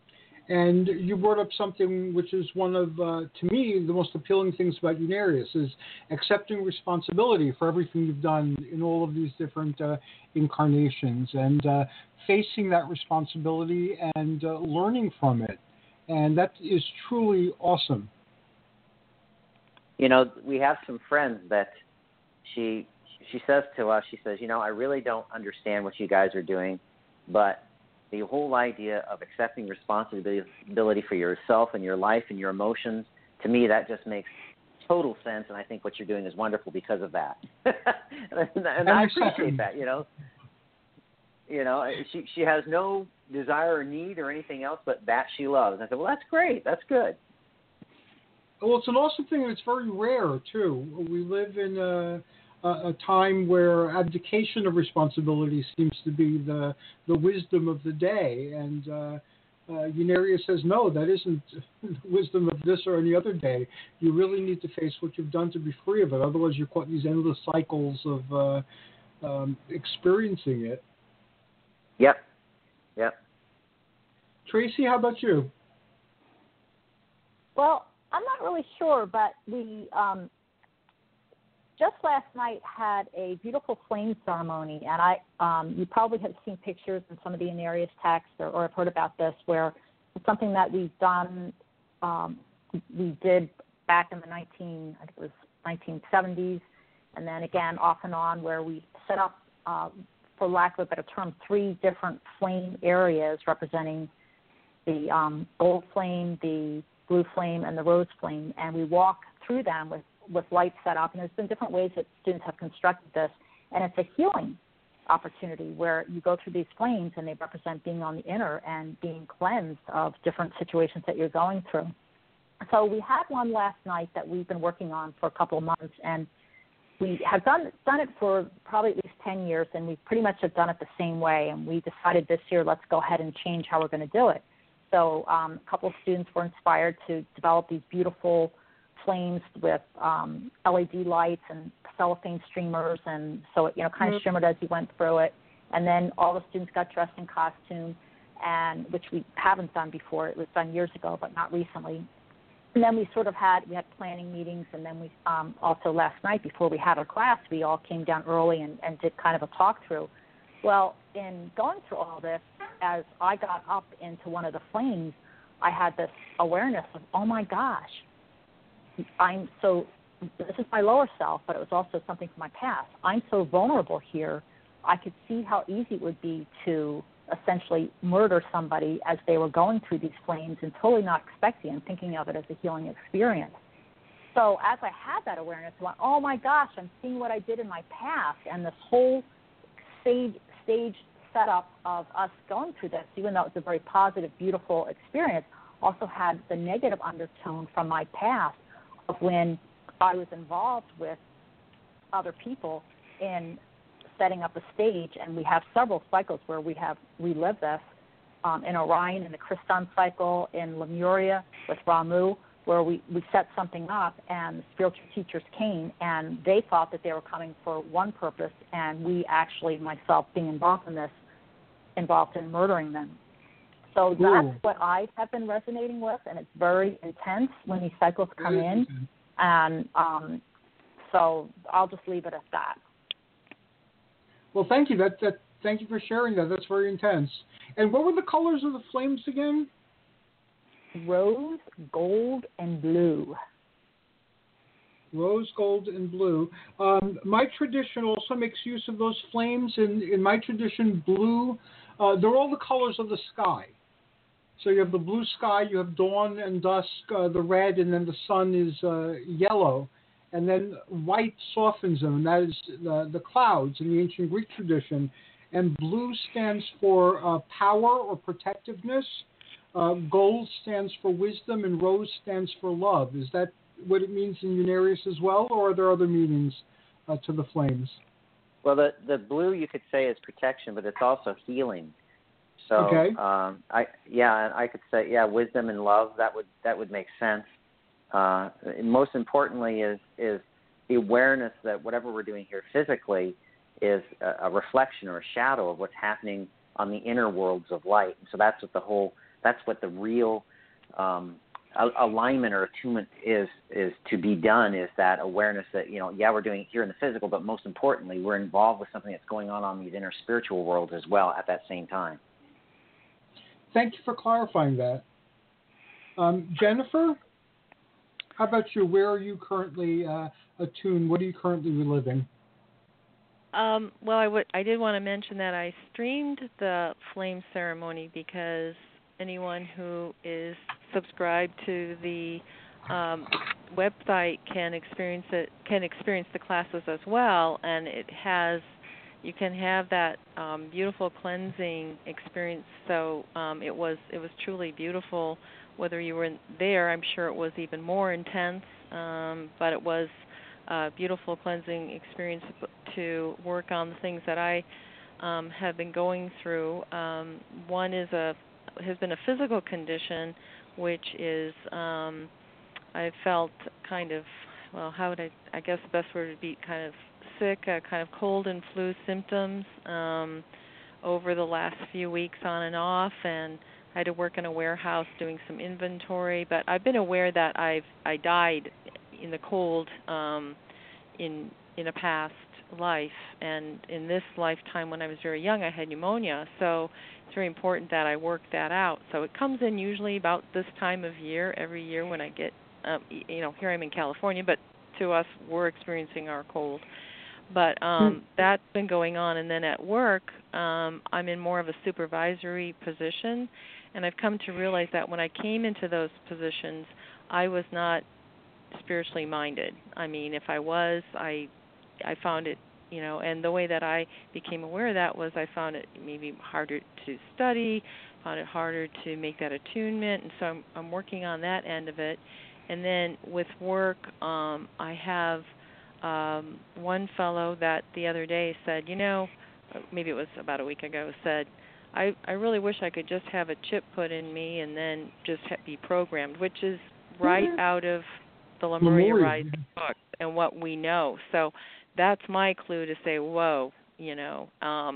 And you brought up something which is one of, uh, to me, the most appealing things about Unarius is accepting responsibility for everything you've done in all of these different uh, incarnations and uh, facing that responsibility and uh, learning from it. And that is truly awesome. You know, we have some friends that she she says to us, she says, you know, I really don't understand what you guys are doing, but the whole idea of accepting responsibility for yourself and your life and your emotions, to me, that just makes total sense, and I think what you're doing is wonderful because of that. and and I appreciate that, you know. You know, she she has no desire or need or anything else but that she loves. And I said, well, that's great. That's good. Well, it's an awesome thing, and it's very rare, too. We live in a, a, a time where abdication of responsibility seems to be the the wisdom of the day. And uh, uh, Unarius says, no, that isn't the wisdom of this or any other day. You really need to face what you've done to be free of it. Otherwise, you're caught in these endless cycles of uh, um, experiencing it. Yep. Yep. Tracy, how about you? Well, I'm not really sure, but we um, just last night had a beautiful flame ceremony, and I um, you probably have seen pictures in some of the Unarius texts or, or have heard about this, where it's something that we've done, um, we did back in the nineteen, I think it was nineteen seventies, and then again off and on, where we set up, uh, for lack of a better term, three different flame areas representing the um, gold flame, the blue flame, and the rose flame, and we walk through them with, with lights set up, and there's been different ways that students have constructed this, and it's a healing opportunity where you go through these flames and they represent being on the inner and being cleansed of different situations that you're going through. So we had one last night that we've been working on for a couple of months, and we have done done it for probably at least ten years, and we pretty much have done it the same way, and we decided this year, let's go ahead and change how we're going to do it. So um, a couple of students were inspired to develop these beautiful flames with um, L E D lights and cellophane streamers, and so it, you know, kind of mm-hmm. shimmered as you went through it. And then all the students got dressed in costume, and which we haven't done before. It was done years ago, but not recently. And then we sort of had, we had planning meetings, and then we um, also last night before we had our class, we all came down early and, and did kind of a talk through. Well, in going through all this, as I got up into one of the flames, I had this awareness of, oh my gosh, I'm so, this is my lower self, but it was also something from my past. I'm so vulnerable here. I could see how easy it would be to essentially murder somebody as they were going through these flames and totally not expecting and thinking of it as a healing experience. So as I had that awareness, I went, oh my gosh, I'm seeing what I did in my past, and this whole stage, stage setup of us going through this, even though it was a very positive, beautiful experience, also had the negative undertone from my past of when I was involved with other people in setting up a stage, and we have several cycles where we have relived this um, in Orion, in the Christon cycle, in Lemuria with Ramu, where we, we set something up, and the spiritual teachers came, and they thought that they were coming for one purpose, and we actually, myself being involved in this, involved in murdering them. So that's Ooh. What I have been resonating with, and it's very intense when these cycles come in, intense. and um, so I'll just leave it at that. Well, thank you. That, that thank you for sharing that. That's very intense. And what were the colors of the flames again? Rose, gold, and blue. Rose, gold, and blue. Um, my tradition also makes use of those flames. In, in my tradition, blue, uh, they're all the colors of the sky. So you have the blue sky, you have dawn and dusk, uh, the red, and then the sun is uh, yellow. And then white softens them, and that is the, the clouds in the ancient Greek tradition. And blue stands for uh, power or protectiveness. Uh, gold stands for wisdom, and rose stands for love. Is that what it means in Unarius as well, or are there other meanings uh, to the flames? Well, the the blue you could say is protection, but it's also healing. So, okay. um, I yeah, I could say yeah, wisdom and love. That would that would make sense. Uh, most importantly is is the awareness that whatever we're doing here physically is a, a reflection or a shadow of what's happening on the inner worlds of light. And so that's what the whole that's what the real um, alignment or attunement is is to be done. Is that awareness that, you know, yeah, we're doing it here in the physical, but most importantly, we're involved with something that's going on on these inner spiritual worlds as well at that same time. Thank you for clarifying that. Um, Jennifer, how about you? Where are you currently uh, attuned? What are you currently reliving? Um, well, I would. I did want to mention that I streamed the flame ceremony because anyone who is subscribed to the um, website can experience it. Can experience the classes as well, and it has. You can have that um, beautiful cleansing experience. So um, it was. It was truly beautiful. Whether you were there, I'm sure it was even more intense. Um, but it was a beautiful cleansing experience to work on the things that I um, have been going through. Um, one is a has been a physical condition, which is um, I felt kind of, well, how would I, I guess the best word would be kind of sick, uh, kind of cold and flu symptoms um, over the last few weeks on and off, and I had to work in a warehouse doing some inventory, but I've been aware that I've I died in the cold um, in in a past life, and in this lifetime when I was very young I had pneumonia, so it's very important that I work that out. So it comes in usually about this time of year, every year when I get, um, you know, here I'm in California, but to us we're experiencing our cold. But um, mm. that's been going on, and then at work um, I'm in more of a supervisory position, and I've come to realize that when I came into those positions, I was not spiritually minded. I mean, if I was, I I found it, you know, and the way that I became aware of that was I found it maybe harder to study, found it harder to make that attunement, and so I'm, I'm working on that end of it. And then with work, um, I have um, one fellow that the other day said, you know, maybe it was about a week ago, said, I, I really wish I could just have a chip put in me and then just ha- be programmed, which is right mm-hmm. out of the Lemuria Rise book and what we know. So that's my clue to say, whoa, you know, um,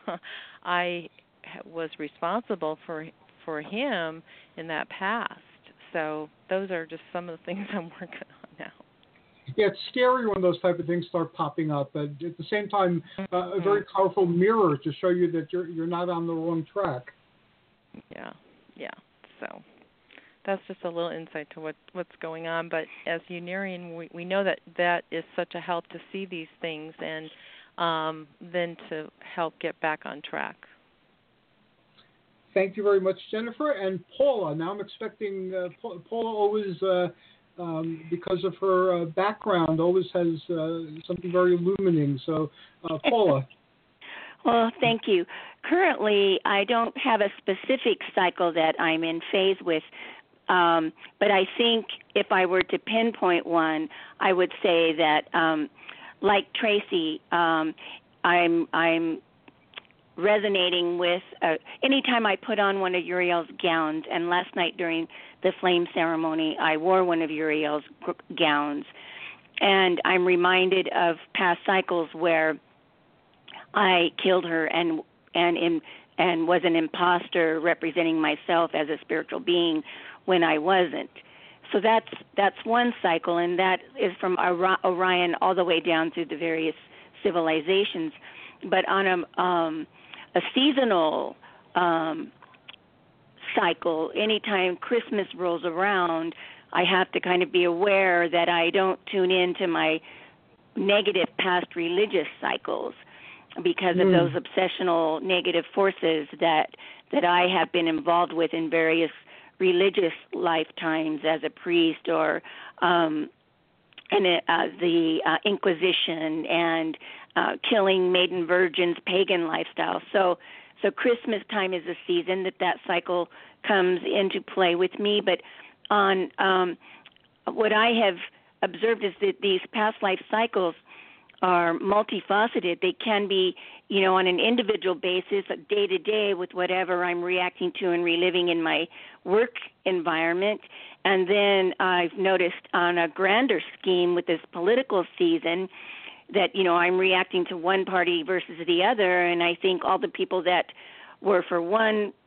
I was responsible for for him in that past. So those are just some of the things I'm working on now. Yeah, it's scary when those type of things start popping up, but at the same time, uh, a very powerful mirror to show you that you're you're not on the wrong track. Yeah, yeah. So that's just a little insight to what what's going on. But as Unarian, we, we know that that is such a help to see these things and um, then to help get back on track. Thank you very much, Jennifer. And Paula, now I'm expecting, uh, Paula always, uh, um, because of her uh, background, always has uh, something very illuminating. So, uh, Paula. Well, thank you. Currently, I don't have a specific cycle that I'm in phase with, um, but I think if I were to pinpoint one, I would say that, um, like Tracy, um, I'm I'm resonating with uh, anytime I put on one of Uriel's gowns, and last night during the flame ceremony, I wore one of Uriel's g- gowns, and I'm reminded of past cycles where I killed her and and in, and was an imposter representing myself as a spiritual being when I wasn't. So that's that's one cycle, and that is from Orion all the way down through the various civilizations. But on a um, a seasonal um, cycle, anytime Christmas rolls around, I have to kind of be aware that I don't tune into my negative past religious cycles because mm. of those obsessional negative forces that that I have been involved with in various religious lifetimes as a priest or um, and uh, the uh, Inquisition and uh, killing maiden virgins, pagan lifestyle. So, so Christmas time is a season that that cycle comes into play with me. But on um, what I have observed is that these past life cycles are multifaceted. They can be, you know, on an individual basis, day to day with whatever I'm reacting to and reliving in my work environment. And then I've noticed on a grander scheme with this political season that, you know, I'm reacting to one party versus the other. And I think all the people that were for one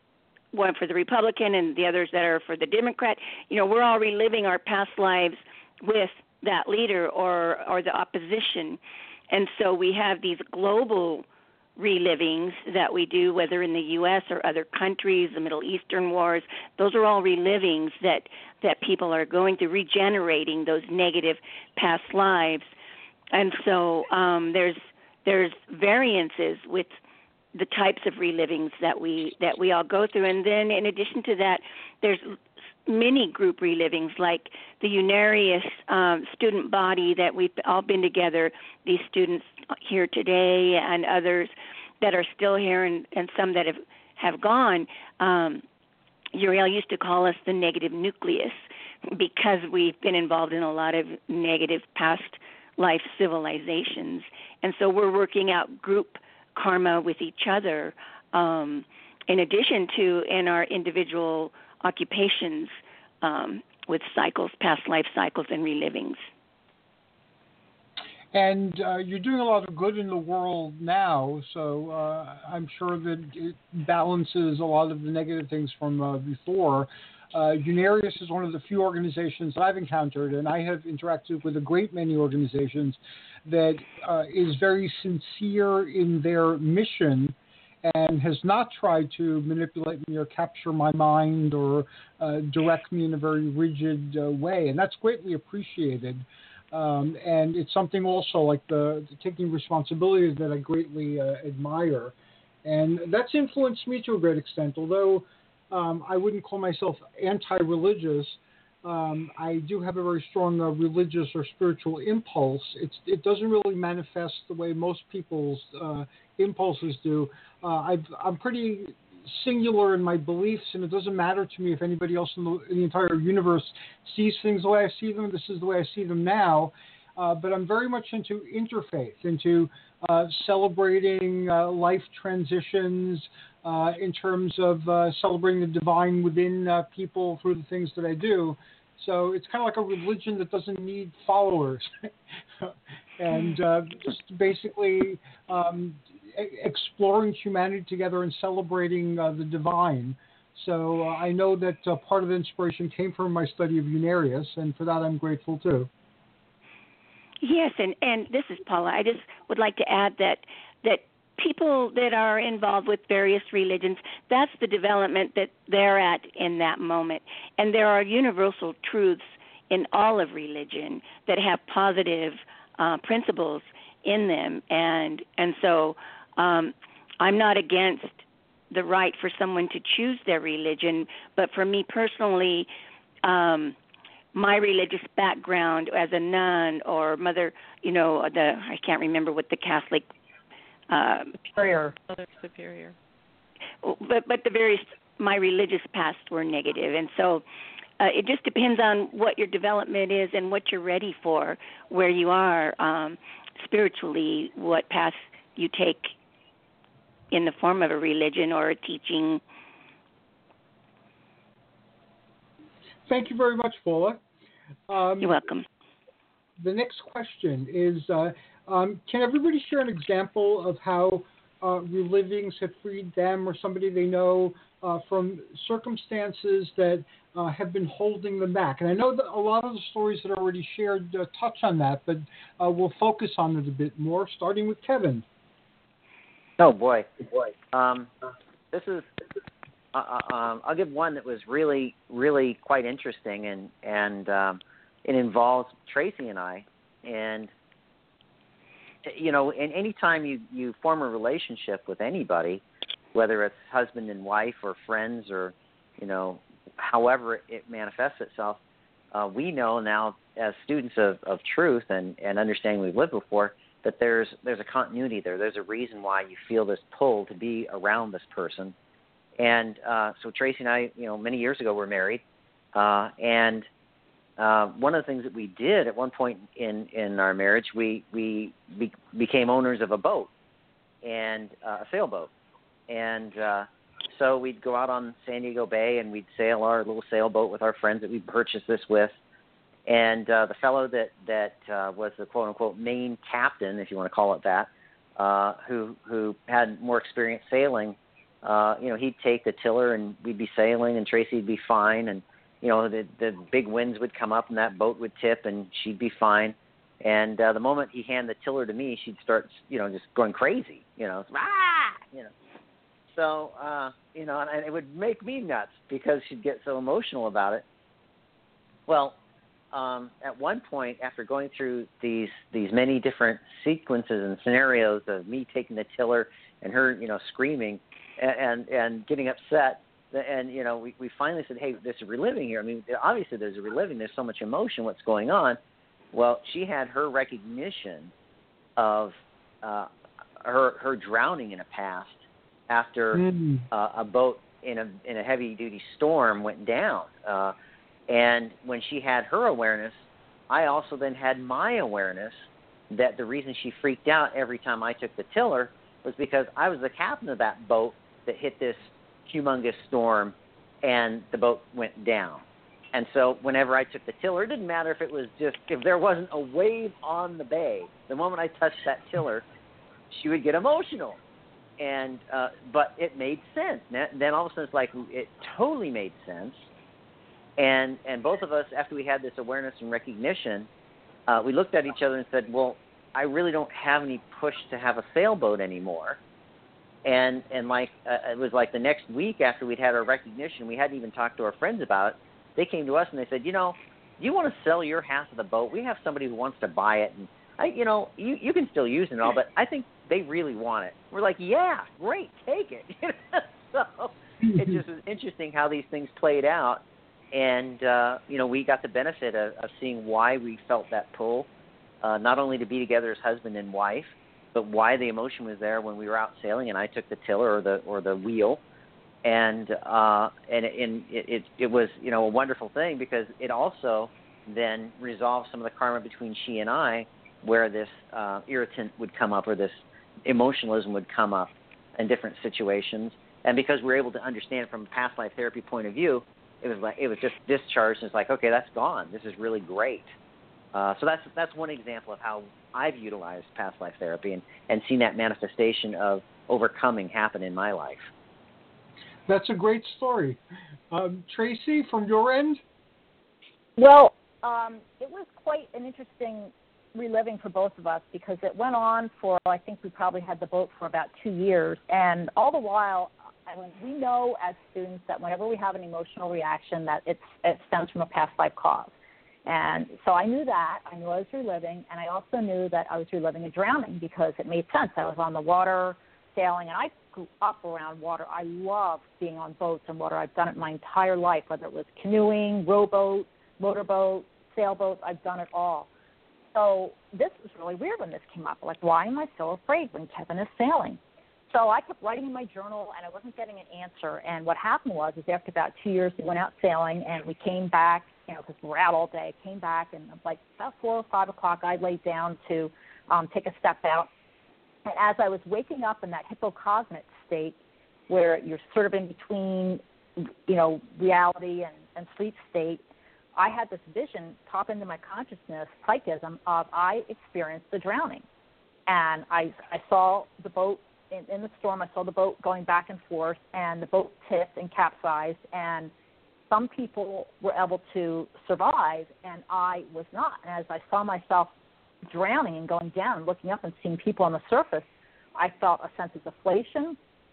one for the Republican and the others that are for the Democrat. You know, we're all reliving our past lives with that leader or, or the opposition. And so we have these global relivings that we do, whether in the U S or other countries, the Middle Eastern wars. Those are all relivings that, that people are going through, regenerating those negative past lives. And so um, there's there's variances with the types of relivings that we that we all go through. And then in addition to that, there's many group relivings, like the Unarius um, student body that we've all been together, these students here today and others that are still here and, and some that have, have gone. Um, Uriel used to call us the negative nucleus because we've been involved in a lot of negative past life civilizations. And so we're working out group karma with each other, um, in addition to in our individual occupations um, with cycles, past life cycles and relivings. And uh, you're doing a lot of good in the world now, so uh, I'm sure that it balances a lot of the negative things from uh, before. Uh, Unarius is one of the few organizations I've encountered, and I have interacted with a great many organizations that uh, is very sincere in their mission and has not tried to manipulate me or capture my mind or uh, direct me in a very rigid uh, way, and that's greatly appreciated. Um, and it's something also like the, the taking responsibility that I greatly uh, admire. And that's influenced me to a great extent, although um, I wouldn't call myself anti-religious. Um, I do have a very strong uh, religious or spiritual impulse. It's, it doesn't really manifest the way most people's uh, impulses do. Uh, I've, I'm pretty singular in my beliefs, and it doesn't matter to me if anybody else in the, in the entire universe sees things the way I see them. This is the way I see them now. Uh, but I'm very much into interfaith, into uh, celebrating uh, life transitions, uh, in terms of uh, celebrating the divine within uh, people through the things that I do. So it's kind of like a religion that doesn't need followers. and uh, just basically um, exploring humanity together and celebrating uh, the divine. So uh, I know that uh, part of the inspiration came from my study of Unarius, and for that I'm grateful too. Yes, and, and this is Paula. I just would like to add that that people that are involved with various religions, that's the development that they're at in that moment. And there are universal truths in all of religion that have positive uh, principles in them. And, and so um, I'm not against the right for someone to choose their religion, but for me personally, um, my religious background as a nun or mother, you know, the I can't remember what the Catholic uh, superior, mother superior, but but the various my religious past were negative, and so uh, it just depends on what your development is and what you're ready for, where you are um, spiritually, what path you take in the form of a religion or a teaching. Thank you very much, Paula. Um, You're welcome. The next question is, uh, um, can everybody share an example of how uh, relivings have freed them or somebody they know uh, from circumstances that uh, have been holding them back? And I know that a lot of the stories that are already shared uh, touch on that, but uh, we'll focus on it a bit more, starting with Kevin. Oh, boy. boy. Um, this is... Uh, um, I'll give one that was really, really quite interesting, and and um, it involves Tracy and I. And you know, and any time you you form a relationship with anybody, whether it's husband and wife or friends or you know, however it manifests itself, uh, we know now as students of, of truth and, and understanding we've lived before that there's there's a continuity there. There's a reason why you feel this pull to be around this person. And uh, so Tracy and I, you know, many years ago were married, uh, and uh, one of the things that we did at one point in, in our marriage, we we be, became owners of a boat and uh, a sailboat, and uh, so we'd go out on San Diego Bay and we'd sail our little sailboat with our friends that we purchased this with, and uh, the fellow that that uh, was the quote unquote main captain, if you want to call it that, uh, who who had more experience sailing. uh, you know, he'd take the tiller and we'd be sailing and Tracy'd be fine. And, you know, the, the big winds would come up and that boat would tip and she'd be fine. And uh, the moment he handed the tiller to me, she'd start, you know, just going crazy, you know, ah, you know. So, uh, you know, and it would make me nuts because she'd get so emotional about it. Well, um, at one point, after going through these these many different sequences and scenarios of me taking the tiller and her, you know, screaming and and, and getting upset, and, you know, we, we finally said, hey, there's a reliving here. I mean, obviously there's a reliving. There's so much emotion. What's going on? Well, she had her recognition of uh, her her drowning in a past after mm. uh, a boat in a in a heavy duty storm went down. Uh, and when she had her awareness, I also then had my awareness that the reason she freaked out every time I took the tiller was because I was the captain of that boat that hit this humongous storm and the boat went down. And so whenever I took the tiller, it didn't matter if it was just, if there wasn't a wave on the bay, the moment I touched that tiller, she would get emotional. And, uh, but it made sense. Then all of a sudden it's like, it totally made sense. And, and both of us, after we had this awareness and recognition, uh, we looked at each other and said, well, I really don't have any push to have a sailboat anymore. And, and like, uh, it was like the next week after we'd had our recognition, we hadn't even talked to our friends about it. They came to us and they said, you know, do you want to sell your half of the boat? We have somebody who wants to buy it. And, I, you know, you, you can still use it and all, but I think they really want it. We're like, yeah, great, take it. So it just was interesting how these things played out. And, uh, you know, we got the benefit of, of seeing why we felt that pull, uh, not only to be together as husband and wife, but why the emotion was there when we were out sailing and I took the tiller or the or the wheel. And uh, and, and it, it it was, you know, a wonderful thing because it also then resolved some of the karma between she and I, where this uh, irritant would come up or this emotionalism would come up in different situations. And because we were able to understand it from a past life therapy point of view, it was like it was just discharged. And it's like, okay, that's gone. This is really great. Uh, so that's that's one example of how I've utilized past life therapy and, and seen that manifestation of overcoming happen in my life. That's a great story. Um, Tracy, from your end? Well, um, it was quite an interesting reliving for both of us because it went on for, I think we probably had the boat for about two years. And all the while, I mean, we know as students that whenever we have an emotional reaction that it's, it stems from a past life cause. And so I knew that. I knew I was reliving. And I also knew that I was reliving a drowning because it made sense. I was on the water sailing, and I grew up around water. I love being on boats and water. I've done it my entire life, whether it was canoeing, rowboat, motorboat, sailboat. I've done it all. So this was really weird when this came up. Like, why am I so afraid when Kevin is sailing? So I kept writing in my journal, and I wasn't getting an answer. And what happened was, is after about two years, we went out sailing, and we came back, you know, because we were out all day. Came back, and like about four or five o'clock, I laid down to um, take a step out. And as I was waking up in that hypocosmic state where you're sort of in between, you know, reality and, and sleep state, I had this vision pop into my consciousness, psychism, of I experienced the drowning. And I, I saw the boat in, in the storm. I saw the boat going back and forth, and the boat tipped and capsized. And some people were able to survive, and I was not. And as I saw myself drowning and going down and looking up and seeing people on the surface, I felt a sense of deflation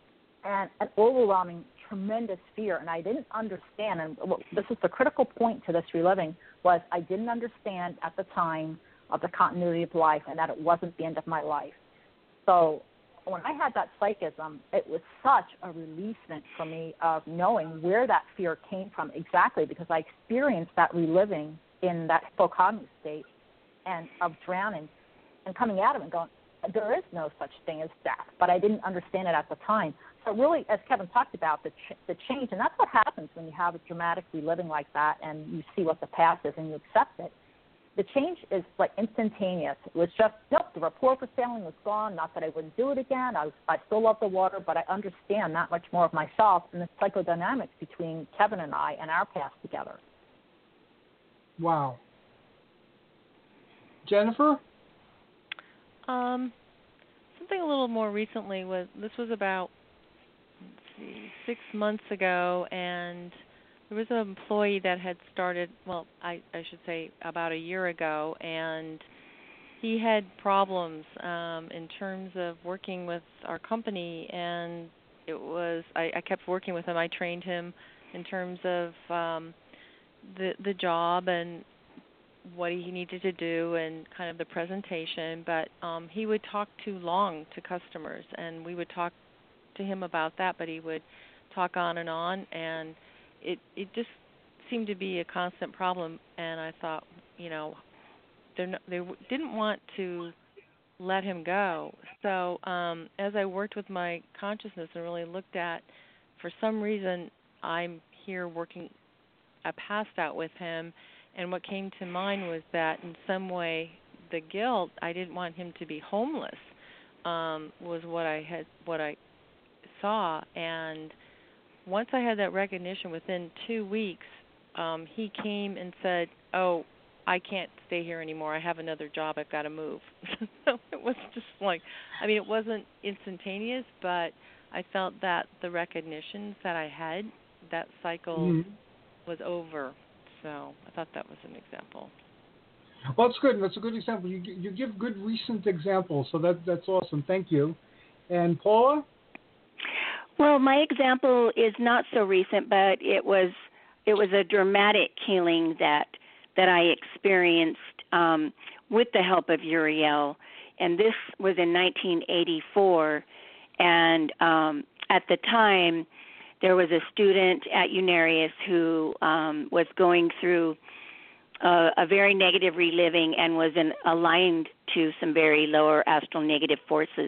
and an overwhelming, tremendous fear. And I didn't understand, and this is the critical point to this reliving, was I didn't understand at the time of the continuity of life and that it wasn't the end of my life. So when I had that psychism, it was such a releasement for me of knowing where that fear came from exactly, because I experienced that reliving in that hypocognitive state and of drowning and coming out of it and going, there is no such thing as death, but I didn't understand it at the time. So really, as Kevin talked about, the, ch- the change, and that's what happens when you have a dramatic reliving like that and you see what the past is and you accept it. The change is like instantaneous. It was just, nope, the rapport for sailing was gone. Not that I wouldn't do it again. I, was, I still love the water, but I understand that much more of myself and the psychodynamics between Kevin and I and our past together. Wow. Jennifer? Um, something a little more recently was, this was about see, six months ago, and there was an employee that had started, well, I, I should say about a year ago, and he had problems um, in terms of working with our company, and it was, I, I kept working with him. I trained him in terms of um, the the job and what he needed to do and kind of the presentation, but um, he would talk too long to customers, and we would talk to him about that, but he would talk on and on, and it it just seemed to be a constant problem, and I thought, you know, they're not, they didn't want to let him go. So um, as I worked with my consciousness and really looked at, for some reason, I'm here working a past out with him, and what came to mind was that in some way the guilt, I didn't want him to be homeless, um, was what I had, what I saw. And once I had that recognition, within two weeks, um, he came and said, "Oh, I can't stay here anymore. I have another job. I've got to move." So it was just like, I mean, it wasn't instantaneous, but I felt that the recognitions that I had, that cycle mm-hmm. was over. So I thought that was an example. Well, that's good. That's a good example. You you give good recent examples, so that that's awesome. Thank you. And Paula? Well, my example is not so recent, but it was it was a dramatic healing that that I experienced um, with the help of Uriel, and this was in nineteen eighty-four. And um, at the time, there was a student at Unarius who um, was going through a, a very negative reliving and was in, aligned to some very lower astral negative forces.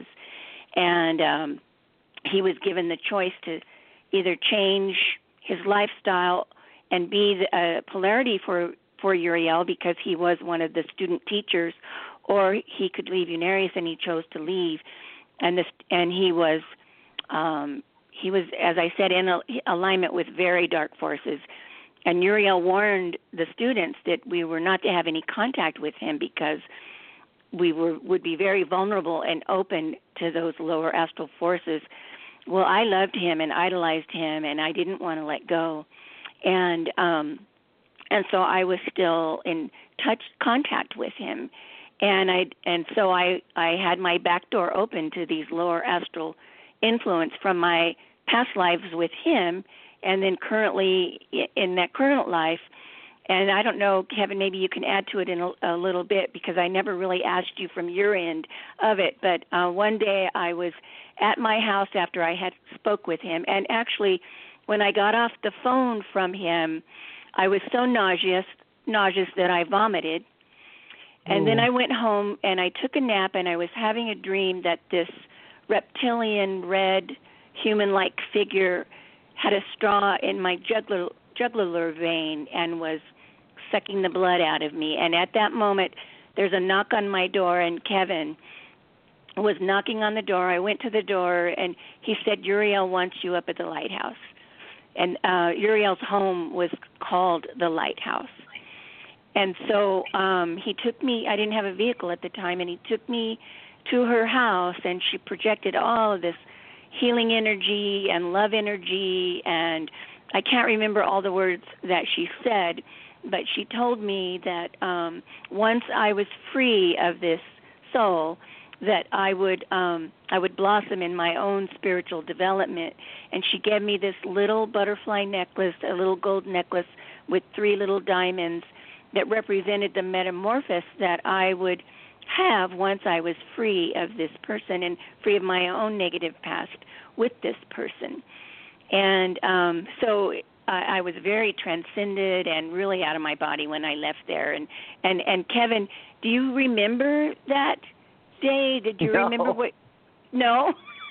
And um, he was given the choice to either change his lifestyle and be the uh, polarity for, for Uriel, because he was one of the student teachers, or he could leave Unarius, and he chose to leave. And this, and he was... Um, He was, as I said, in a, alignment with very dark forces. And Uriel warned the students that we were not to have any contact with him because we were would be very vulnerable and open to those lower astral forces. Well, I loved him and idolized him, and I didn't want to let go. And um, and so I was still in touch contact with him. And I and so I, I had my back door open to these lower astral influence from my past lives with him, and then currently in that current life. And I don't know, Kevin, maybe you can add to it in a, a little bit, because I never really asked you from your end of it. But uh, one day I was at my house after I had spoke with him, and actually when I got off the phone from him, I was so nauseous, nauseous that I vomited. And Ooh. Then I went home and I took a nap, and I was having a dream that this reptilian red human-like figure had a straw in my jugular, jugular vein and was sucking the blood out of me. And at that moment, there's a knock on my door, and Kevin was knocking on the door. I went to the door, and he said, "Uriel wants you up at the lighthouse." And uh, Uriel's home was called the Lighthouse. And so um, he took me, I didn't have a vehicle at the time, and he took me to her house, and she projected all of this healing energy and love energy, and I can't remember all the words that she said, but she told me that um, once I was free of this soul, that I would um, I would blossom in my own spiritual development. And she gave me this little butterfly necklace, a little gold necklace with three little diamonds that represented the metamorphosis that I would have once I was free of this person and free of my own negative past with this person. And um, so I, I was very transcended and really out of my body when I left there. And, and, and Kevin, do you remember that day? Did you no. remember what? No?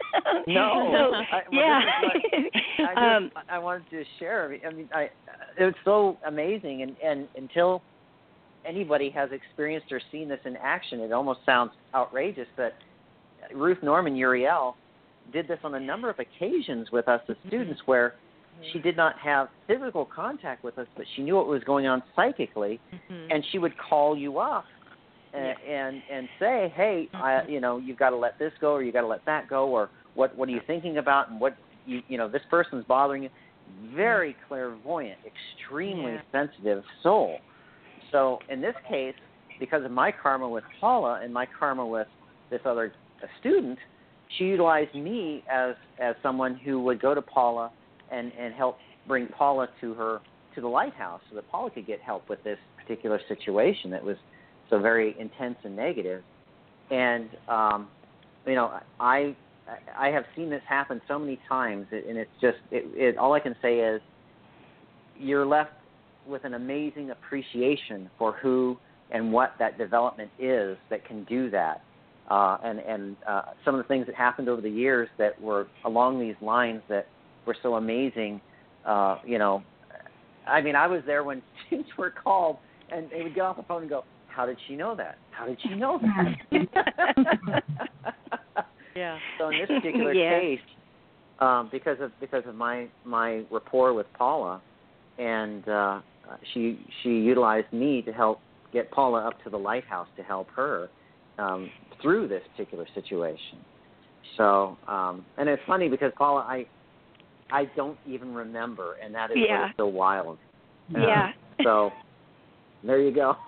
No. So, I, well, yeah. What, I, um, I wanted to share. I mean, I, it was so amazing, and, and until anybody has experienced or seen this in action, it almost sounds outrageous, but Ruth Norman Uriel did this on a number of occasions with us as students, where she did not have physical contact with us, but she knew what was going on psychically, mm-hmm. and she would call you up and yeah. and, and say, hey, mm-hmm. I, you know, you've got to let this go, or you've got to let that go, or what what are you thinking about, and what you, you know, this person's bothering you. Very clairvoyant, extremely Yeah. sensitive soul. So in this case, because of my karma with Paula and my karma with this other student, she utilized me as as someone who would go to Paula and, and help bring Paula to her to the lighthouse so that Paula could get help with this particular situation that was so very intense and negative. And um, you know, I I have seen this happen so many times, and it's just it, it, all I can say is you're left with an amazing appreciation for who and what that development is that can do that. Uh, and and uh, some of the things that happened over the years that were along these lines that were so amazing. Uh, you know, I mean, I was there when students were called, and they would get off the phone and go, "How did she know that? How did she know that?" Yeah. So in this particular Yeah. case, um, because of because of my my rapport with Paula, and uh, she she utilized me to help get Paula up to the lighthouse to help her um, through this particular situation. So, um, and it's funny because Paula, I I don't even remember, and that is Yeah. what is so wild. Uh, Yeah. So there you go.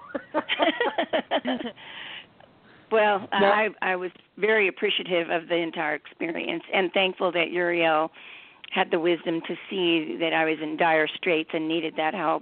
Well, Now- I I was very appreciative of the entire experience and thankful that Uriel had the wisdom to see that I was in dire straits and needed that help.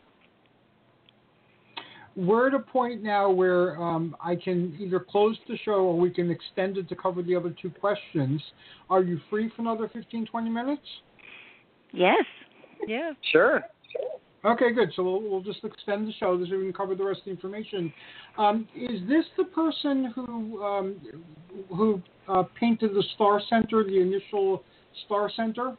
We're at a point now where um, I can either close the show or we can extend it to cover the other two questions. Are you free for another fifteen, twenty minutes? Yes. Yeah. Sure. Okay, good. So we'll, we'll just extend the show so we can cover the rest of the information. Um, is this the person who um, who uh, painted the Star Center, the initial Star Center?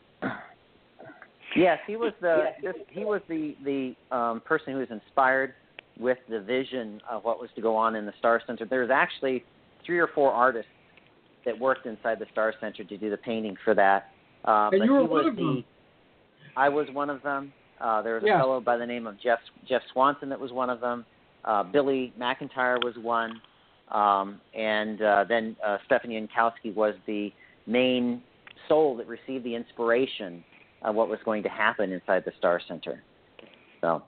Yes, he was the this, he was the the um, person who was inspired with the vision of what was to go on in the Star Center. There's actually three or four artists that worked inside the Star Center to do the painting for that. Uh, And but you were he was one of the, them. I was one of them. Uh, there was Yes. a fellow by the name of Jeff Jeff Swanson that was one of them. Uh, Billy McIntyre was one, um, and uh, then uh, Stephanie Yankowski was the main soul that received the inspiration of what was going to happen inside the Star Center. So.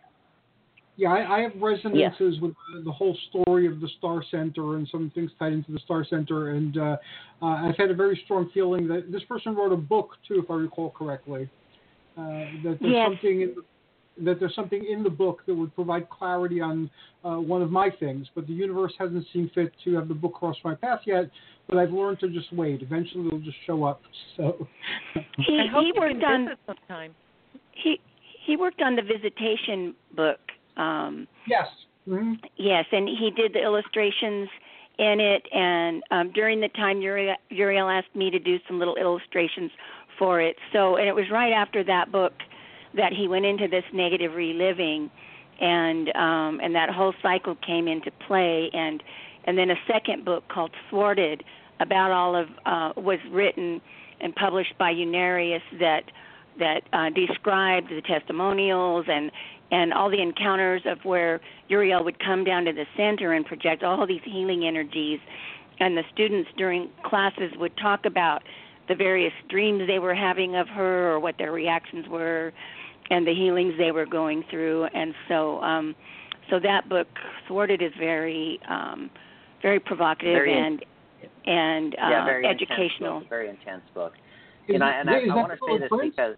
Yeah, I, I have resonances with the whole story of the Star Center and some things tied into the Star Center, and uh, uh, I've had a very strong feeling that this person wrote a book too, if I recall correctly. Uh, that there's Yes. something in the, that there's something in the book that would provide clarity on uh, one of my things, but the universe hasn't seen fit to have the book cross my path yet. But I've learned to just wait. Eventually, it'll just show up. So He I hope he you worked can on visit sometime. he he worked on the Visitation book. Um, yes, mm-hmm. Yes, and he did the illustrations in it. And um, during the time, Uriel, Uriel asked me to do some little illustrations for it. So, and it was right after that book that he went into this negative reliving, and um, and that whole cycle came into play. And and then a second book called Thwarted about all of uh, was written and published by Unarius that that uh, described the testimonials and and all the encounters of where Uriel would come down to the center and project all these healing energies, and the students during classes would talk about the various dreams they were having of her or what their reactions were and the healings they were going through. And so um, so that book, Thwarted, is very um, very provocative Very and and uh, yeah, very educational. Intense book, very intense book. Is and I, it- and I, is I that want to still say in this print? because,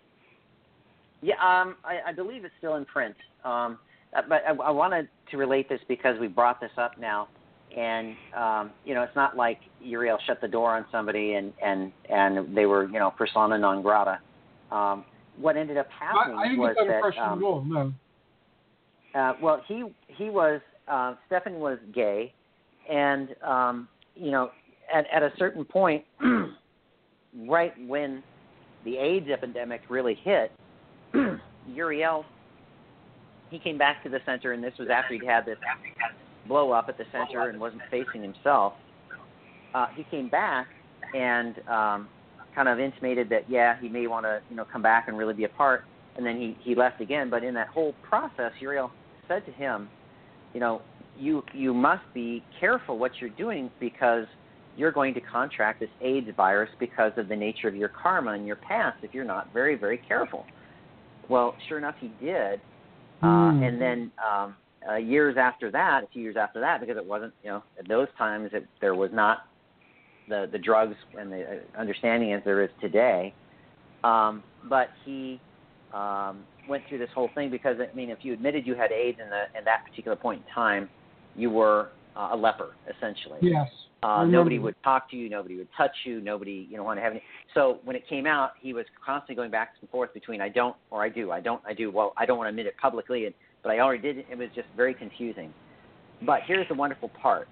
yeah, um, I, I believe it's still in print. Um, but I, I wanted to relate this because we brought this up now, and um, you know, it's not like Uriel shut the door on somebody and and and they were, you know, persona non grata. Um, what ended up happening I, I didn't was get that that impression um, at all. No. uh, well, he he was uh, Stephen was gay, and um, you know, at at a certain point, right when the AIDS epidemic really hit, Uriel, he came back to the center, and this was after he'd had this blow up at the center and wasn't facing himself. Uh, he came back and um, kind of intimated that, yeah, he may want to, you know, come back and really be a part, and then he, he left again. But in that whole process, Uriel said to him, you know, you you must be careful what you're doing because you're going to contract this AIDS virus because of the nature of your karma and your past if you're not very, very careful. Well, sure enough, he did. Uh, Mm. and then um, uh, years after that, a few years after that, because it wasn't, you know, at those times it, there was not the, the drugs and the understanding as there is today. Um, but he um, went through this whole thing because, I mean, if you admitted you had AIDS in, the, in that particular point in time, you were uh, a leper, essentially. Yes. Uh, nobody would talk to you. Nobody would touch you. Nobody, you know, want to have any. So when it came out, he was constantly going back and forth between I don't or I do. I don't, I do. Well, I don't want to admit it publicly, and, but I already did it. It was just very confusing. But here's the wonderful part.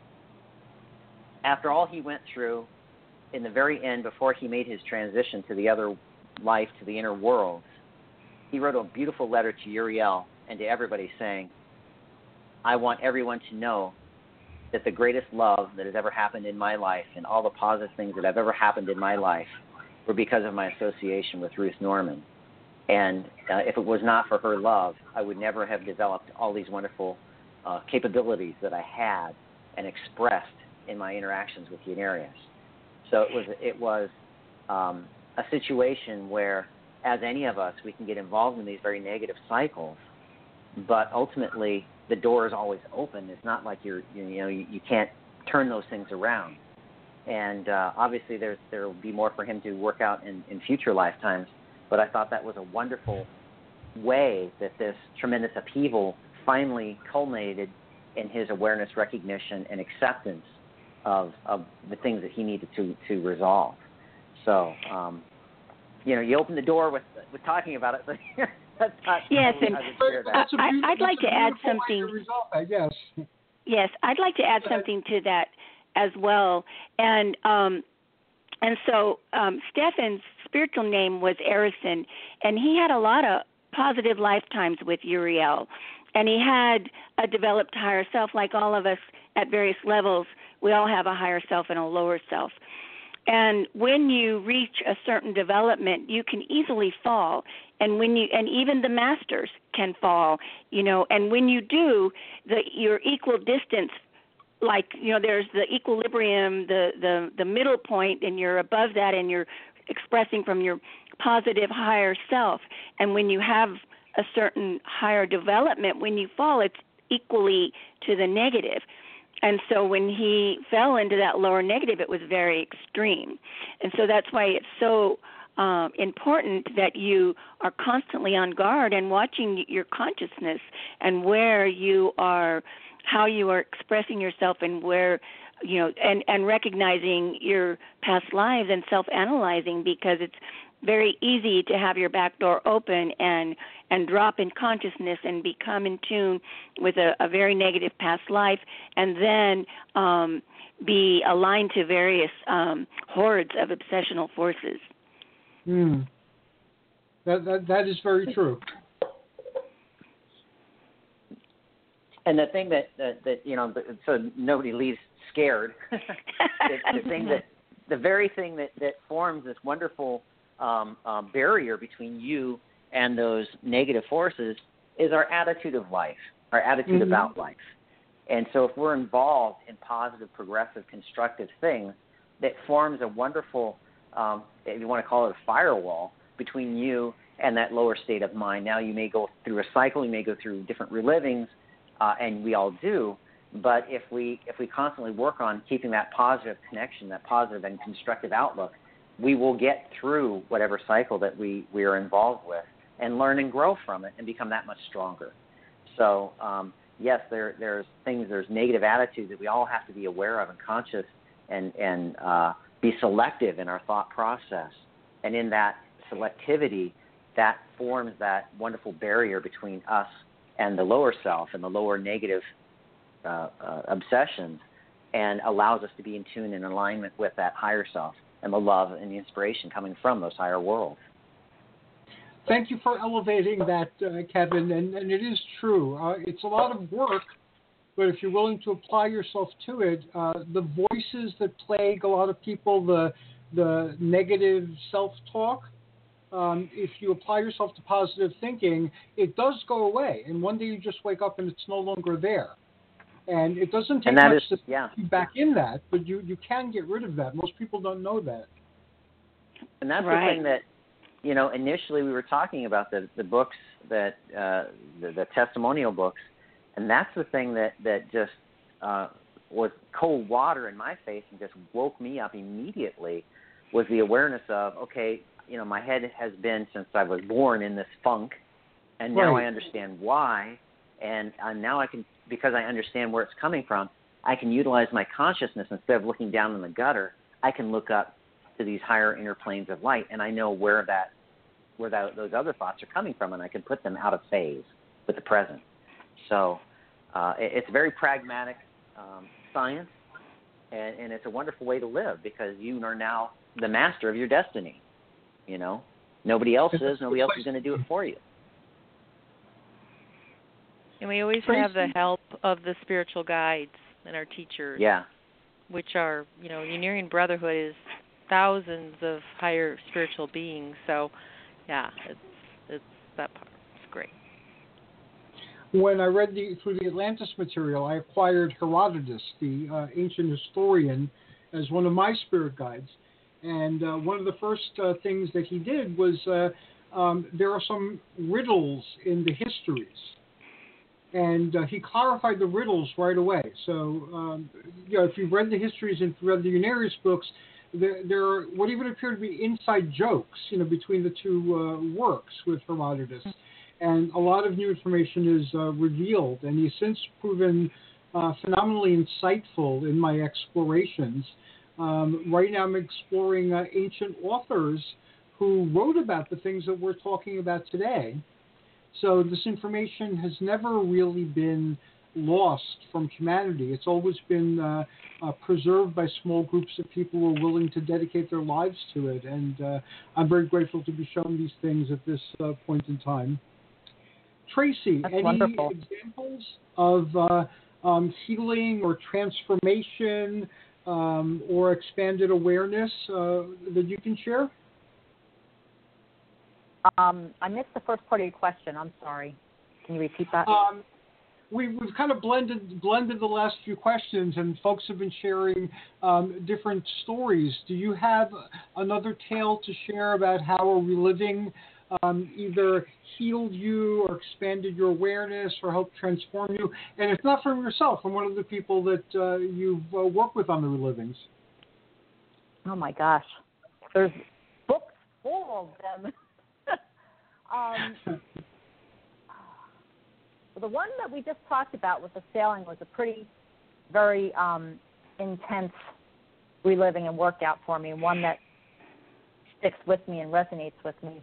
After all he went through, in the very end, before he made his transition to the other life, to the inner world, he wrote a beautiful letter to Uriel and to everybody saying, I want everyone to know that the greatest love that has ever happened in my life and all the positive things that have ever happened in my life were because of my association with Ruth Norman. And uh, if it was not for her love, I would never have developed all these wonderful uh, capabilities that I had and expressed in my interactions with Unarius. So it was, it was um, a situation where, as any of us, we can get involved in these very negative cycles, but ultimately the door is always open. It's not like you're, you, you know, you, you can't turn those things around. And uh, obviously there's, there will be more for him to work out in, in future lifetimes, but I thought that was a wonderful way that this tremendous upheaval finally culminated in his awareness, recognition, and acceptance of, of the things that he needed to, to resolve. So, um, you know, you open the door with with talking about it, but that's not yes, totally and how to share that. I, I'd like to add something. Result, I guess. Yes, I'd like to add something to that as well. And um, and so um, Stefan's spiritual name was Arison, and he had a lot of positive lifetimes with Uriel. And he had a developed higher self, like all of us at various levels. We all have a higher self and a lower self. And when you reach a certain development, you can easily fall. And when you, and even the masters can fall, you know. And when you do, the your equal distance, like, you know, there's the equilibrium, the the the middle point, and you're above that, and you're expressing from your positive higher self. And when you have a certain higher development, when you fall, it's equally to the negative. And so when he fell into that lower negative, it was very extreme. And so that's why it's so um, important that you are constantly on guard and watching your consciousness and where you are, how you are expressing yourself, and where, you know, and, and recognizing your past lives and self-analyzing, because it's very easy to have your back door open and and drop in consciousness and become in tune with a, a very negative past life, and then um, be aligned to various um, hordes of obsessional forces. Hmm. That, that that is very true. And the thing that, that, that you know, so nobody leaves scared, the, the thing that, the very thing that, that forms this wonderful um, um, barrier between you and those negative forces is our attitude of life, our attitude mm-hmm. about life. And so if we're involved in positive, progressive, constructive things, that forms a wonderful, um, if you want to call it a firewall, between you and that lower state of mind. Now you may go through a cycle, you may go through different relivings, uh, and we all do, but if we if we constantly work on keeping that positive connection, that positive and constructive outlook, we will get through whatever cycle that we, we are involved with and learn and grow from it and become that much stronger. So, um, yes, there there's things, there's negative attitudes that we all have to be aware of and conscious and, and uh, be selective in our thought process. And in that selectivity, that forms that wonderful barrier between us and the lower self and the lower negative uh, uh, obsessions, and allows us to be in tune and alignment with that higher self and the love and the inspiration coming from those higher worlds. Thank you for elevating that, uh, Kevin, and, and it is true. Uh, it's a lot of work, but if you're willing to apply yourself to it, uh, the voices that plague a lot of people, the the negative self-talk, um, if you apply yourself to positive thinking, it does go away. And one day you just wake up and it's no longer there. And it doesn't take And that much is, to yeah. be back in that, but you, you can get rid of that. Most people don't know that. And that's Right. the thing that, you know, initially we were talking about the, the books that, uh, the, the testimonial books, and that's the thing that, that just uh, was cold water in my face and just woke me up immediately, was the awareness of, okay, you know, my head has been since I was born in this funk, and now Right. I understand why, and uh, now I can, because I understand where it's coming from, I can utilize my consciousness instead of looking down in the gutter. I can look up to these higher inner planes of light, and I know where that, where that, those other thoughts are coming from, and I can put them out of phase with the present. So uh, it, it's very pragmatic um, science, and, and it's a wonderful way to live because you are now the master of your destiny. You know, nobody else is. Nobody else is going to do it for you. And we always Tracy? have the help of the spiritual guides and our teachers. Yeah. Which are, you know, Unarian Brotherhood is thousands of higher spiritual beings. So, yeah, it's it's that part. It's great. When I read the, through the Atlantis material, I acquired Herodotus, the uh, ancient historian, as one of my spirit guides. And uh, one of the first uh, things that he did was uh, um, there are some riddles in the histories. And uh, he clarified the riddles right away. So, um, you know, if you've read the histories and read the Unarius books, there, there are what even appear to be inside jokes, you know, between the two uh, works with Herodotus. And a lot of new information is uh, revealed. And he's since proven uh, phenomenally insightful in my explorations. Um, right now I'm exploring uh, ancient authors who wrote about the things that we're talking about today. So this information has never really been lost from humanity. It's always been uh, uh, preserved by small groups of people who are willing to dedicate their lives to it. And uh, I'm very grateful to be shown these things at this uh, point in time. Tracy, That's any wonderful. examples of uh, um, healing or transformation um, or expanded awareness uh, that you can share? Um, I missed the first part of your question. I'm sorry. Can you repeat that? Um, we, we've kind of blended blended the last few questions, and folks have been sharing um, different stories. Do you have another tale to share about how a reliving um, either healed you or expanded your awareness or helped transform you? And if not from yourself, from one of the people that uh, you've uh, worked with on the relivings. Oh, my gosh. There's books full of them. um, the one that we just talked about with the sailing was a pretty, very um, intense reliving and workout for me, one that sticks with me and resonates with me.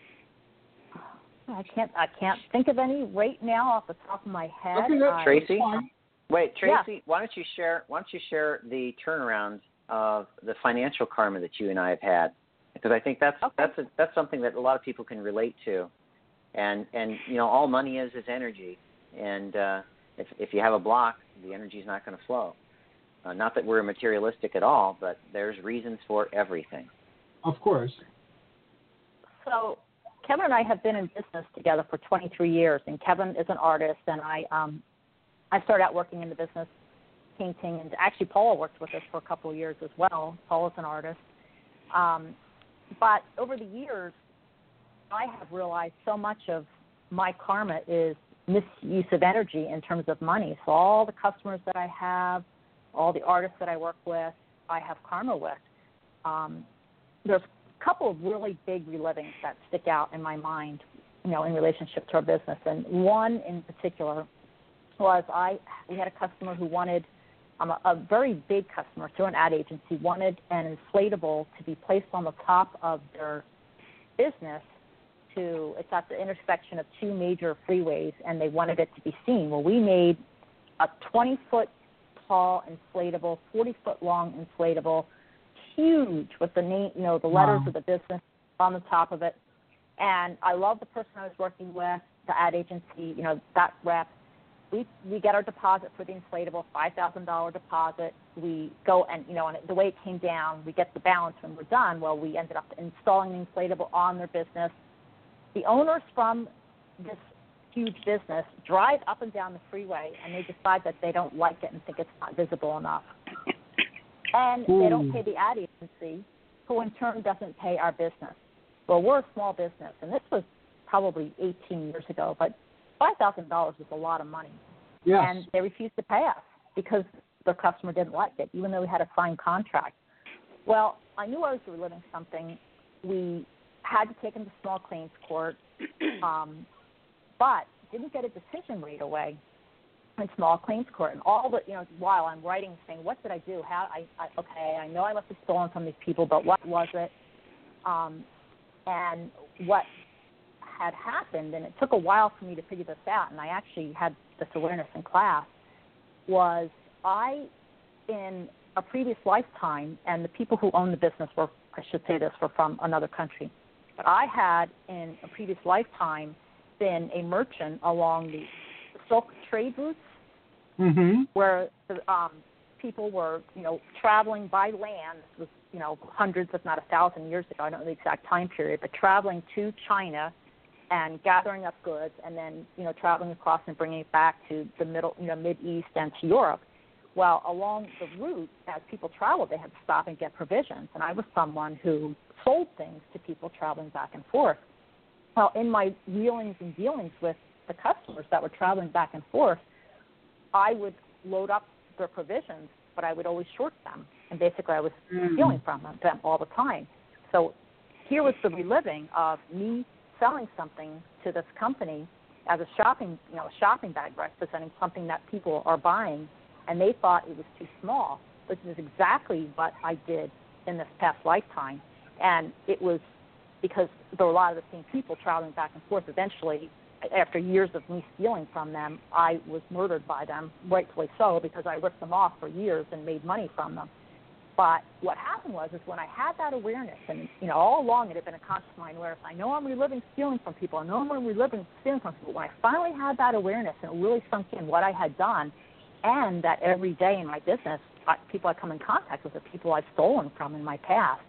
I can't I can't think of any right now off the top of my head. Okay, that's I, Tracy? fine. Wait, Tracy, Yeah. why don't you share? Why don't you share the turnaround of the financial karma that you and I have had? Because I think that's Okay. that's a, that's something that a lot of people can relate to, and and you know all money is is energy, and uh, if if you have a block, the energy is not going to flow. Uh, not that we're materialistic at all, but there's reasons for everything. Of course. So Kevin and I have been in business together for twenty-three years, and Kevin is an artist, and I um, I started out working in the business painting, and actually Paula worked with us for a couple of years as well. Paula's an artist. Um, but over the years, I have realized so much of my karma is misuse of energy in terms of money. So all the customers that I have, all the artists that I work with, I have karma with. Um, there's a couple of really big relivings that stick out in my mind, you know, in relationship to our business. And one in particular was I we had a customer who wanted um, a, a very big customer through an ad agency wanted an inflatable to be placed on the top of their business. To it's at the intersection of two major freeways, and they wanted it to be seen. Well, we made a twenty-foot tall inflatable, forty-foot long inflatable, huge with the name, you know, the letters Wow. of the business on the top of it. And I love the person I was working with, the ad agency, you know, that rep. We we get our deposit for the inflatable, five thousand dollars deposit. We go and, you know, and the way it came down, we get the balance when we're done. Well, we ended up installing the inflatable on their business. The owners from this huge business drive up and down the freeway, and they decide that they don't like it and think it's not visible enough. And Ooh. they don't pay the ad agency, who in turn doesn't pay our business. Well, we're a small business, and this was probably eighteen years ago, but five thousand dollars was a lot of money. Yes. And they refused to pay us because the customer didn't like it, even though we had a signed contract. Well, I knew I was reliving something. We had to take him to small claims court, um, but didn't get a decision right away in small claims court. And all the, you know, while I'm writing, saying, what did I do? How, I, I okay, I know I must have stolen from these people, but what was it? Um, and what had happened, and it took a while for me to figure this out, and I actually had this awareness in class, was I, in a previous lifetime, and the people who owned the business were, I should say this, were from another country, but I had, in a previous lifetime, been a merchant along the silk trade routes, Mm-hmm. where um, people were, you know, traveling by land. This was, you know, hundreds, if not a thousand years ago. I don't know the exact time period, but traveling to China and gathering up goods, and then, you know, traveling across and bringing it back to the middle, you know, Mid-East and to Europe. Well, along the route, as people traveled, they had to stop and get provisions, and I was someone who sold things to people traveling back and forth. Well, in my wheelings and dealings with the customers that were traveling back and forth, I would load up their provisions, but I would always short them, and basically I was Mm. stealing from them, them all the time. So here was the reliving of me selling something to this company as a shopping, you know, a shopping bag representing something that people are buying, and they thought it was too small, which is exactly what I did in this past lifetime. And it was because there were a lot of the same people traveling back and forth. Eventually, after years of me stealing from them, I was murdered by them, rightfully so, because I ripped them off for years and made money from them. But what happened was, is when I had that awareness, and, you know, all along it had been a conscious mind awareness, I know I'm reliving stealing from people, I know I'm reliving stealing from people. When I finally had that awareness and it really sunk in what I had done, and that every day in my business, I, people I come in contact with are people I've stolen from in my past,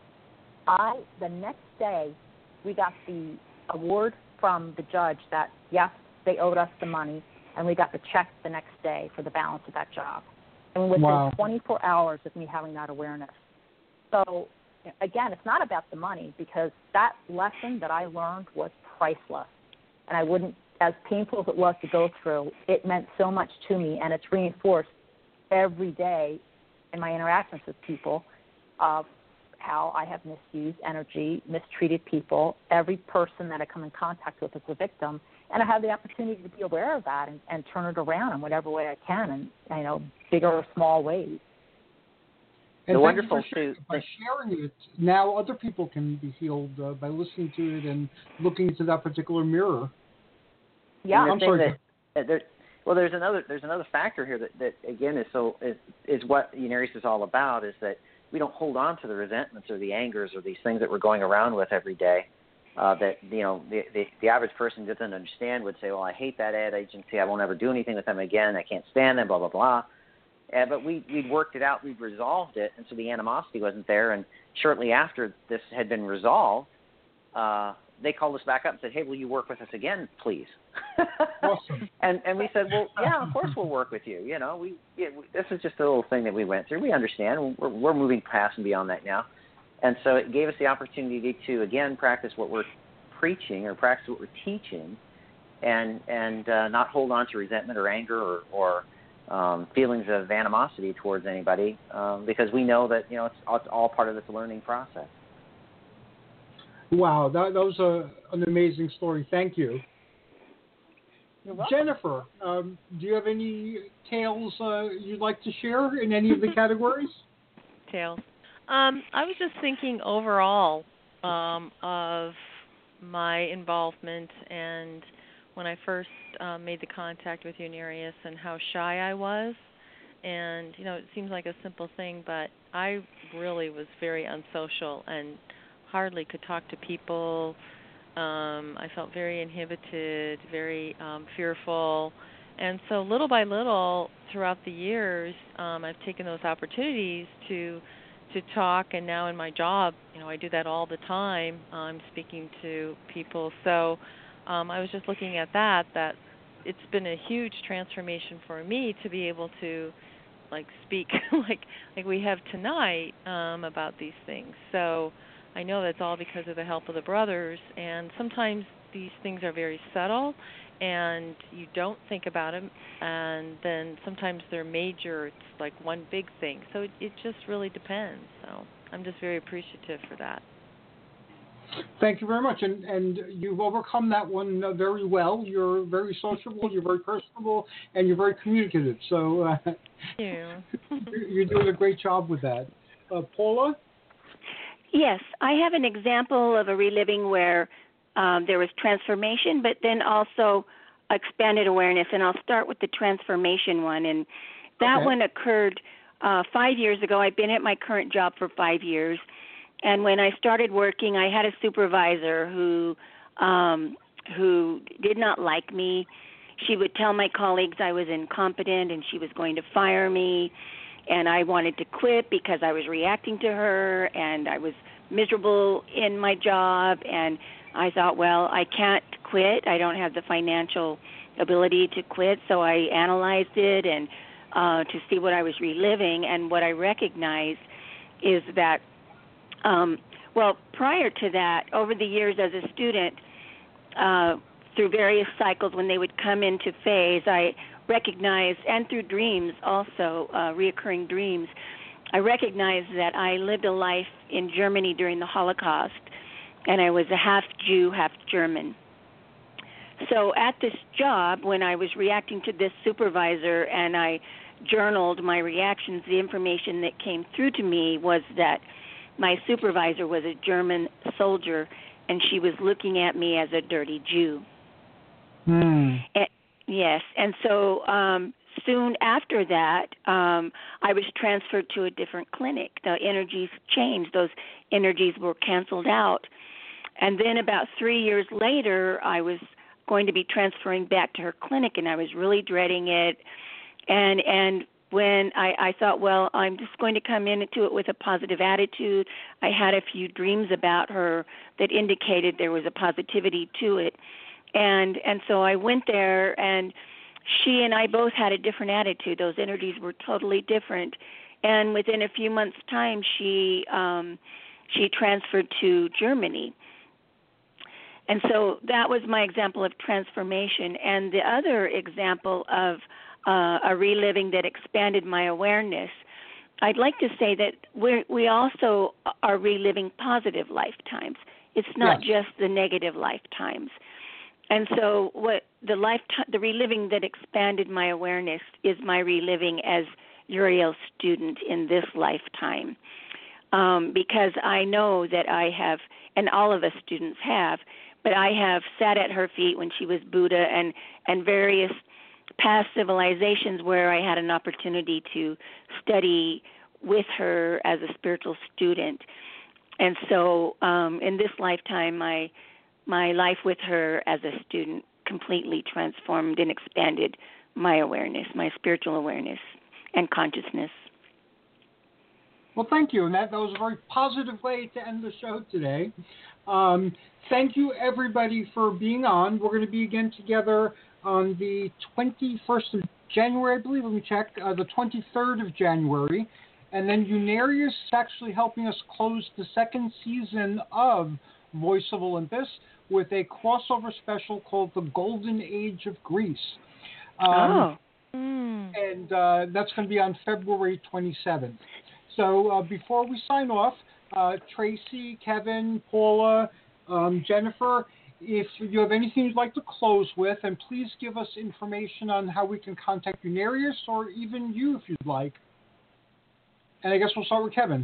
I, the next day, we got the award from the judge that, yes, they owed us the money, and we got the check the next day for the balance of that job. And within Wow. twenty-four hours of me having that awareness. So, again, it's not about the money, because that lesson that I learned was priceless. And I wouldn't, as painful as it was to go through, it meant so much to me, and it's reinforced every day in my interactions with people of how I have misused energy, mistreated people. Every person that I come in contact with is a victim, and I have the opportunity to be aware of that and, and turn it around in whatever way I can, in, you know, bigger or small ways. And The thank wonderful you for sharing, too- by sharing it. Now other people can be healed uh, by listening to it and looking into that particular mirror. Yeah, And the I'm thing sorry. that- that there, well, there's another there's another factor here that, that again is so is, is what Unarius is all about, is that we don't hold on to the resentments or the angers or these things that we're going around with every day. Uh, that, you know, the, the the average person doesn't understand, would say, well, I hate that ad agency, I won't ever do anything with them again, I can't stand them, blah, blah, blah. Uh, but we, we'd worked it out, we'd resolved it, and so the animosity wasn't there. And shortly after this had been resolved, uh, they called us back up and said, hey, will you work with us again, please? Awesome. and and we said, well, yeah, of course we'll work with you. You know, we, yeah, we this is just a little thing that we went through. We understand. We're, we're moving past and beyond that now. And so it gave us the opportunity to, again, practice what we're preaching or practice what we're teaching, and and uh, not hold on to resentment or anger or, or um, feelings of animosity towards anybody, um, because we know that, you know, it's, it's all part of this learning process. Wow, that, that was a, an amazing story. Thank you. You're welcome. Jennifer, um, do you have any tales uh, you'd like to share in any of the categories? Tales. Um, I was just thinking overall um, of my involvement and when I first um, made the contact with Unarius and how shy I was. And, you know, it seems like a simple thing, but I really was very unsocial and hardly could talk to people. Um, I felt very inhibited, very um, fearful. And so little by little throughout the years, um, I've taken those opportunities to to talk, and now in my job, you know, I do that all the time. I'm speaking to people. So um, I was just looking at that, that it's been a huge transformation for me to be able to, like, speak like like we have tonight um, about these things. So I know that's all because of the help of the brothers, and sometimes these things are very subtle, and you don't think about them, and then sometimes they're major. It's like one big thing. So it, it just really depends. So I'm just very appreciative for that. Thank you very much, and and you've overcome that one uh, very well. You're very sociable, you're very personable, and you're very communicative. So uh, Thank you. you're doing a great job with that. Uh, Paula? Yes, I have an example of a reliving where um, there was transformation, but then also expanded awareness. And I'll start with the transformation one. And that Okay. one occurred uh, five years ago. I've been at my current job for five years. And when I started working, I had a supervisor who um, who did not like me. She would tell my colleagues I was incompetent and she was going to fire me. And I wanted to quit because I was reacting to her and I was miserable in my job. And I thought, well, I can't quit. I don't have the financial ability to quit. So I analyzed it and uh, to see what I was reliving. And what I recognized is that Um, well, prior to that, over the years as a student, uh, through various cycles when they would come into phase, I recognized, and through dreams also, uh, reoccurring dreams, I recognized that I lived a life in Germany during the Holocaust, and I was a half Jew, half German. So at this job, when I was reacting to this supervisor and I journaled my reactions, the information that came through to me was that my supervisor was a German soldier, and she was looking at me as a dirty Jew. Hmm. And, yes, and so um, soon after that, um, I was transferred to a different clinic. The energies changed. Those energies were canceled out. And then about three years later, I was going to be transferring back to her clinic, and I was really dreading it. And and when I, I thought, well, I'm just going to come into it with a positive attitude. I had a few dreams about her that indicated there was a positivity to it. And and so I went there, and she and I both had a different attitude. Those energies were totally different. And within a few months' time, she um, she transferred to Germany. And so that was my example of transformation. And the other example of Uh, a reliving that expanded my awareness, I'd like to say that we we also are reliving positive lifetimes. It's not Yes. just the negative lifetimes. And so what the lifetime, the reliving that expanded my awareness is my reliving as Uriel's student in this lifetime. Um, because I know that I have, and all of us students have, but I have sat at her feet when she was Buddha and, and various past civilizations where I had an opportunity to study with her as a spiritual student. And so um, in this lifetime, my my life with her as a student completely transformed and expanded my awareness, my spiritual awareness and consciousness. Well, thank you. And that, that was a very positive way to end the show today. Um, thank you, everybody, for being on. We're going to be again together on the twenty-first of January, I believe. Let me check. Uh, the twenty-third of January. And then Unarius is actually helping us close the second season of Voice of Olympus with a crossover special called The Golden Age of Greece. Um, oh. Mm. And uh, that's going to be on February twenty-seventh. So uh, before we sign off, uh, Tracy, Kevin, Paula, um, Jennifer, if you have anything you'd like to close with, and please give us information on how we can contact Unarius or even you if you'd like. And I guess we'll start with Kevin.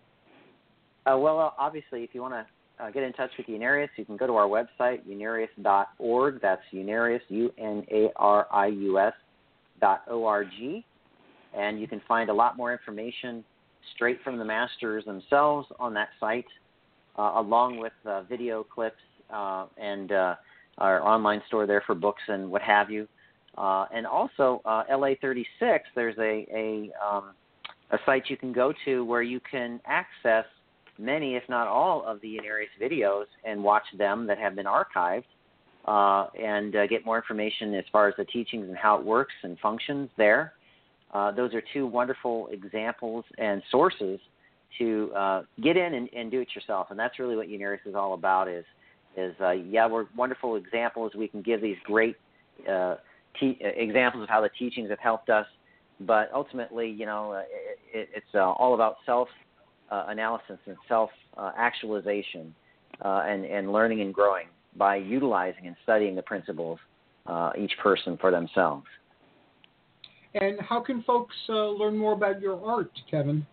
Uh, well, uh, obviously, if you want to uh, get in touch with Unarius, you can go to our website, unarius dot org. That's Unarius, U N A R I U S dot O R G. And you can find a lot more information straight from the masters themselves on that site, uh, along with uh, video clips uh, and uh, our online store there for books and what have you. Uh, and also, uh, L A thirty-six, there's a, a, um, a site you can go to where you can access many, if not all, of the Unarius videos and watch them that have been archived. uh, and uh, get more information as far as the teachings and how it works and functions there. Uh, those are two wonderful examples and sources to uh, get in and, and do it yourself. And that's really what Unarius is all about is, is uh, yeah, we're wonderful examples. We can give these great uh, te- examples of how the teachings have helped us. But ultimately, you know, uh, it, it's uh, all about self-analysis uh, and self-actualization uh, uh, and, and learning and growing by utilizing and studying the principles, uh, each person for themselves. And how can folks uh, learn more about your art, Kevin?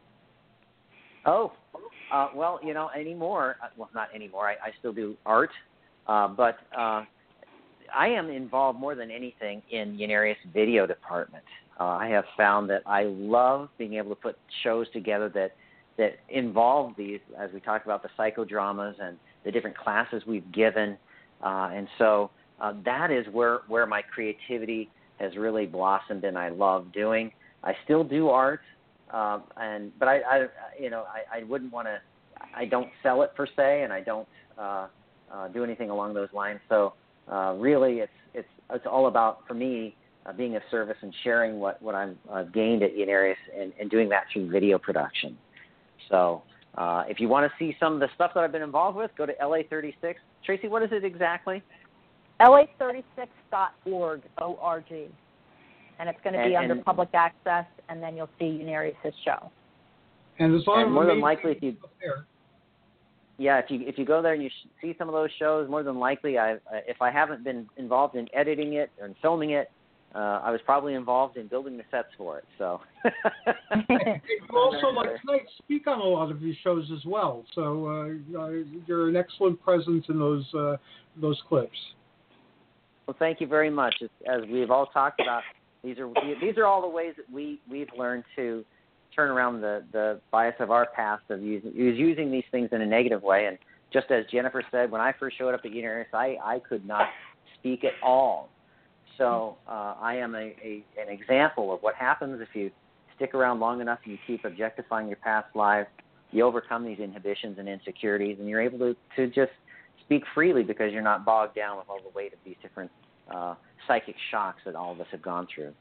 Oh, uh, well, you know, anymore, well, not anymore, I, I still do art, uh, but uh, I am involved more than anything in Unarius video department. Uh, I have found that I love being able to put shows together that, that involve these, as we talked about, the psychodramas and the different classes we've given. Uh, and so uh, that is where, where my creativity has really blossomed and I love doing. I still do art, um, and but I, I you know, I, I wouldn't want to, I don't sell it per se, and I don't uh, uh, do anything along those lines. So uh, really it's, it's, it's all about, for me, uh, being of service and sharing what, what I've uh, gained at Unarius and, and doing that through video production. So uh, if you want to see some of the stuff that I've been involved with, go to L A thirty-six. Tracy, what is it exactly? L A thirty-six dot org, O R G. And it's going to be and, under and, public access, and then you'll see Unarius' show. And there's a lot and of more than likely, if you there. yeah, if you if you go there and you see some of those shows, more than likely, I if I haven't been involved in editing it and filming it, uh, I was probably involved in building the sets for it. So. You also, like tonight, speak on a lot of these shows as well. So uh, uh, you're an excellent presence in those uh, those clips. Well, thank you very much. As we've all talked about, these are these are all the ways that we we've learned to turn around the, the bias of our past of using using these things in a negative way. And just as Jennifer said, when I first showed up at Unarius, I, I could not speak at all. So uh, I am a, a an example of what happens if you stick around long enough and you keep objectifying your past life. You overcome these inhibitions and insecurities, and you're able to, to just speak freely because you're not bogged down with all the weight of these different uh, psychic shocks that all of us have gone through.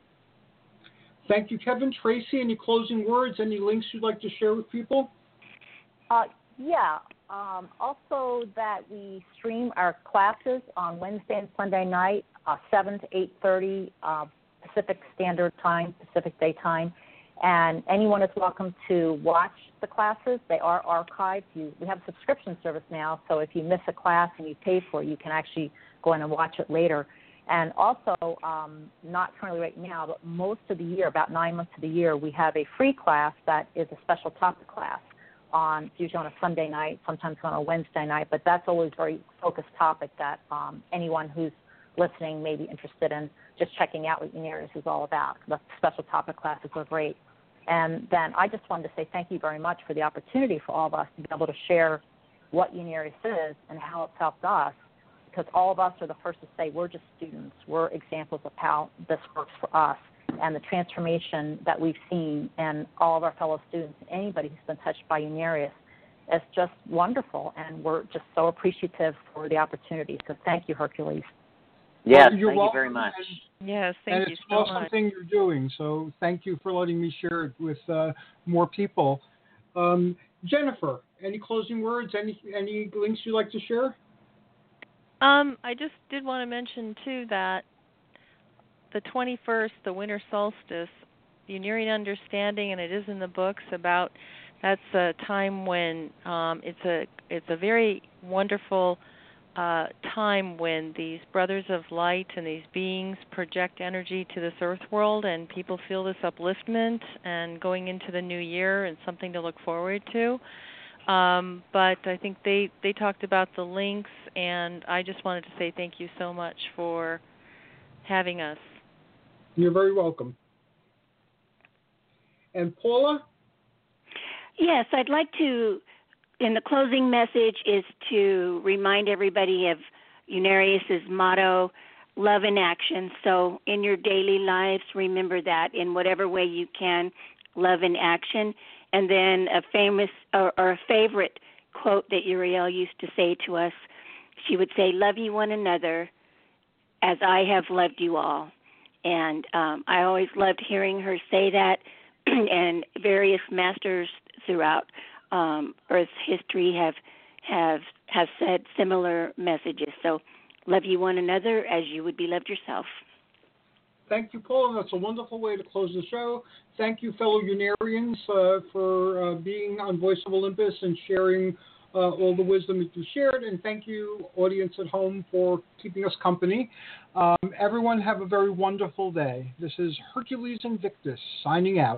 Thank you, Kevin. Tracy, any closing words, any links you'd like to share with people? Uh, yeah. Um, also that we stream our classes on Wednesday and Sunday night, uh, seven to eight thirty uh, Pacific Standard Time, Pacific Daytime. And anyone is welcome to watch the classes. They are archived. You, we have a subscription service now, so if you miss a class and you pay for it, you can actually go in and watch it later. And also, um, not currently right now, but most of the year, about nine months of the year, we have a free class that is a special topic class. On usually on a Sunday night, sometimes on a Wednesday night, but that's always a very focused topic that um, anyone who's listening may be interested in just checking out what Unarius is all about. The special topic classes are great. And then I just wanted to say thank you very much for the opportunity for all of us to be able to share what Unarius is and how it's helped us, because all of us are the first to say we're just students. We're examples of how this works for us. And the transformation that we've seen in all of our fellow students, anybody who's been touched by Unarius, is just wonderful, and we're just so appreciative for the opportunity. So thank you, Hercules. Yes, well, thank you very much. Yes, thank and you it's so an awesome much. thing you're doing, so thank you for letting me share it with uh, more people. Um, Jennifer, any closing words, any any links you'd like to share? Um, I just did want to mention, too, that the twenty-first, the winter solstice, Unarian understanding, and it is in the books about that's a time when um, it's a it's a very wonderful uh, time when these brothers of light and these beings project energy to this earth world, and people feel this upliftment and going into the new year and something to look forward to. Um, but I think they, they talked about the links, and I just wanted to say thank you so much for having us. You're very welcome. And Paula? Yes, I'd like to, in the closing message, is to remind everybody of Unarius's motto, love in action. So in your daily lives, remember that in whatever way you can, love in action. And then a famous or, or a favorite quote that Uriel used to say to us she would say, "Love you one another as I have loved you all." And um, I always loved hearing her say that, and various masters throughout um, Earth's history have have have said similar messages. So, love you one another as you would be loved yourself. Thank you, Paul. That's a wonderful way to close the show. Thank you, fellow Unarians, uh, for uh, being on Voice of Olympus and sharing uh, all the wisdom that you shared. And thank you, audience at home, for keeping us company. Um, everyone have a very wonderful day. This is Hercules Invictus signing out.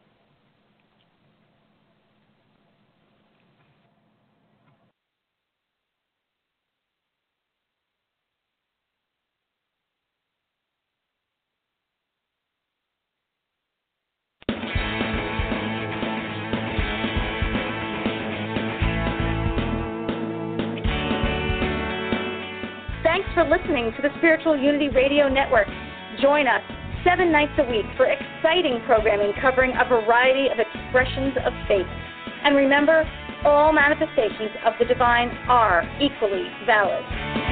Thanks for listening to the Spiritual Unity Radio Network. Join us seven nights a week for exciting programming covering a variety of expressions of faith. And remember, all manifestations of the divine are equally valid.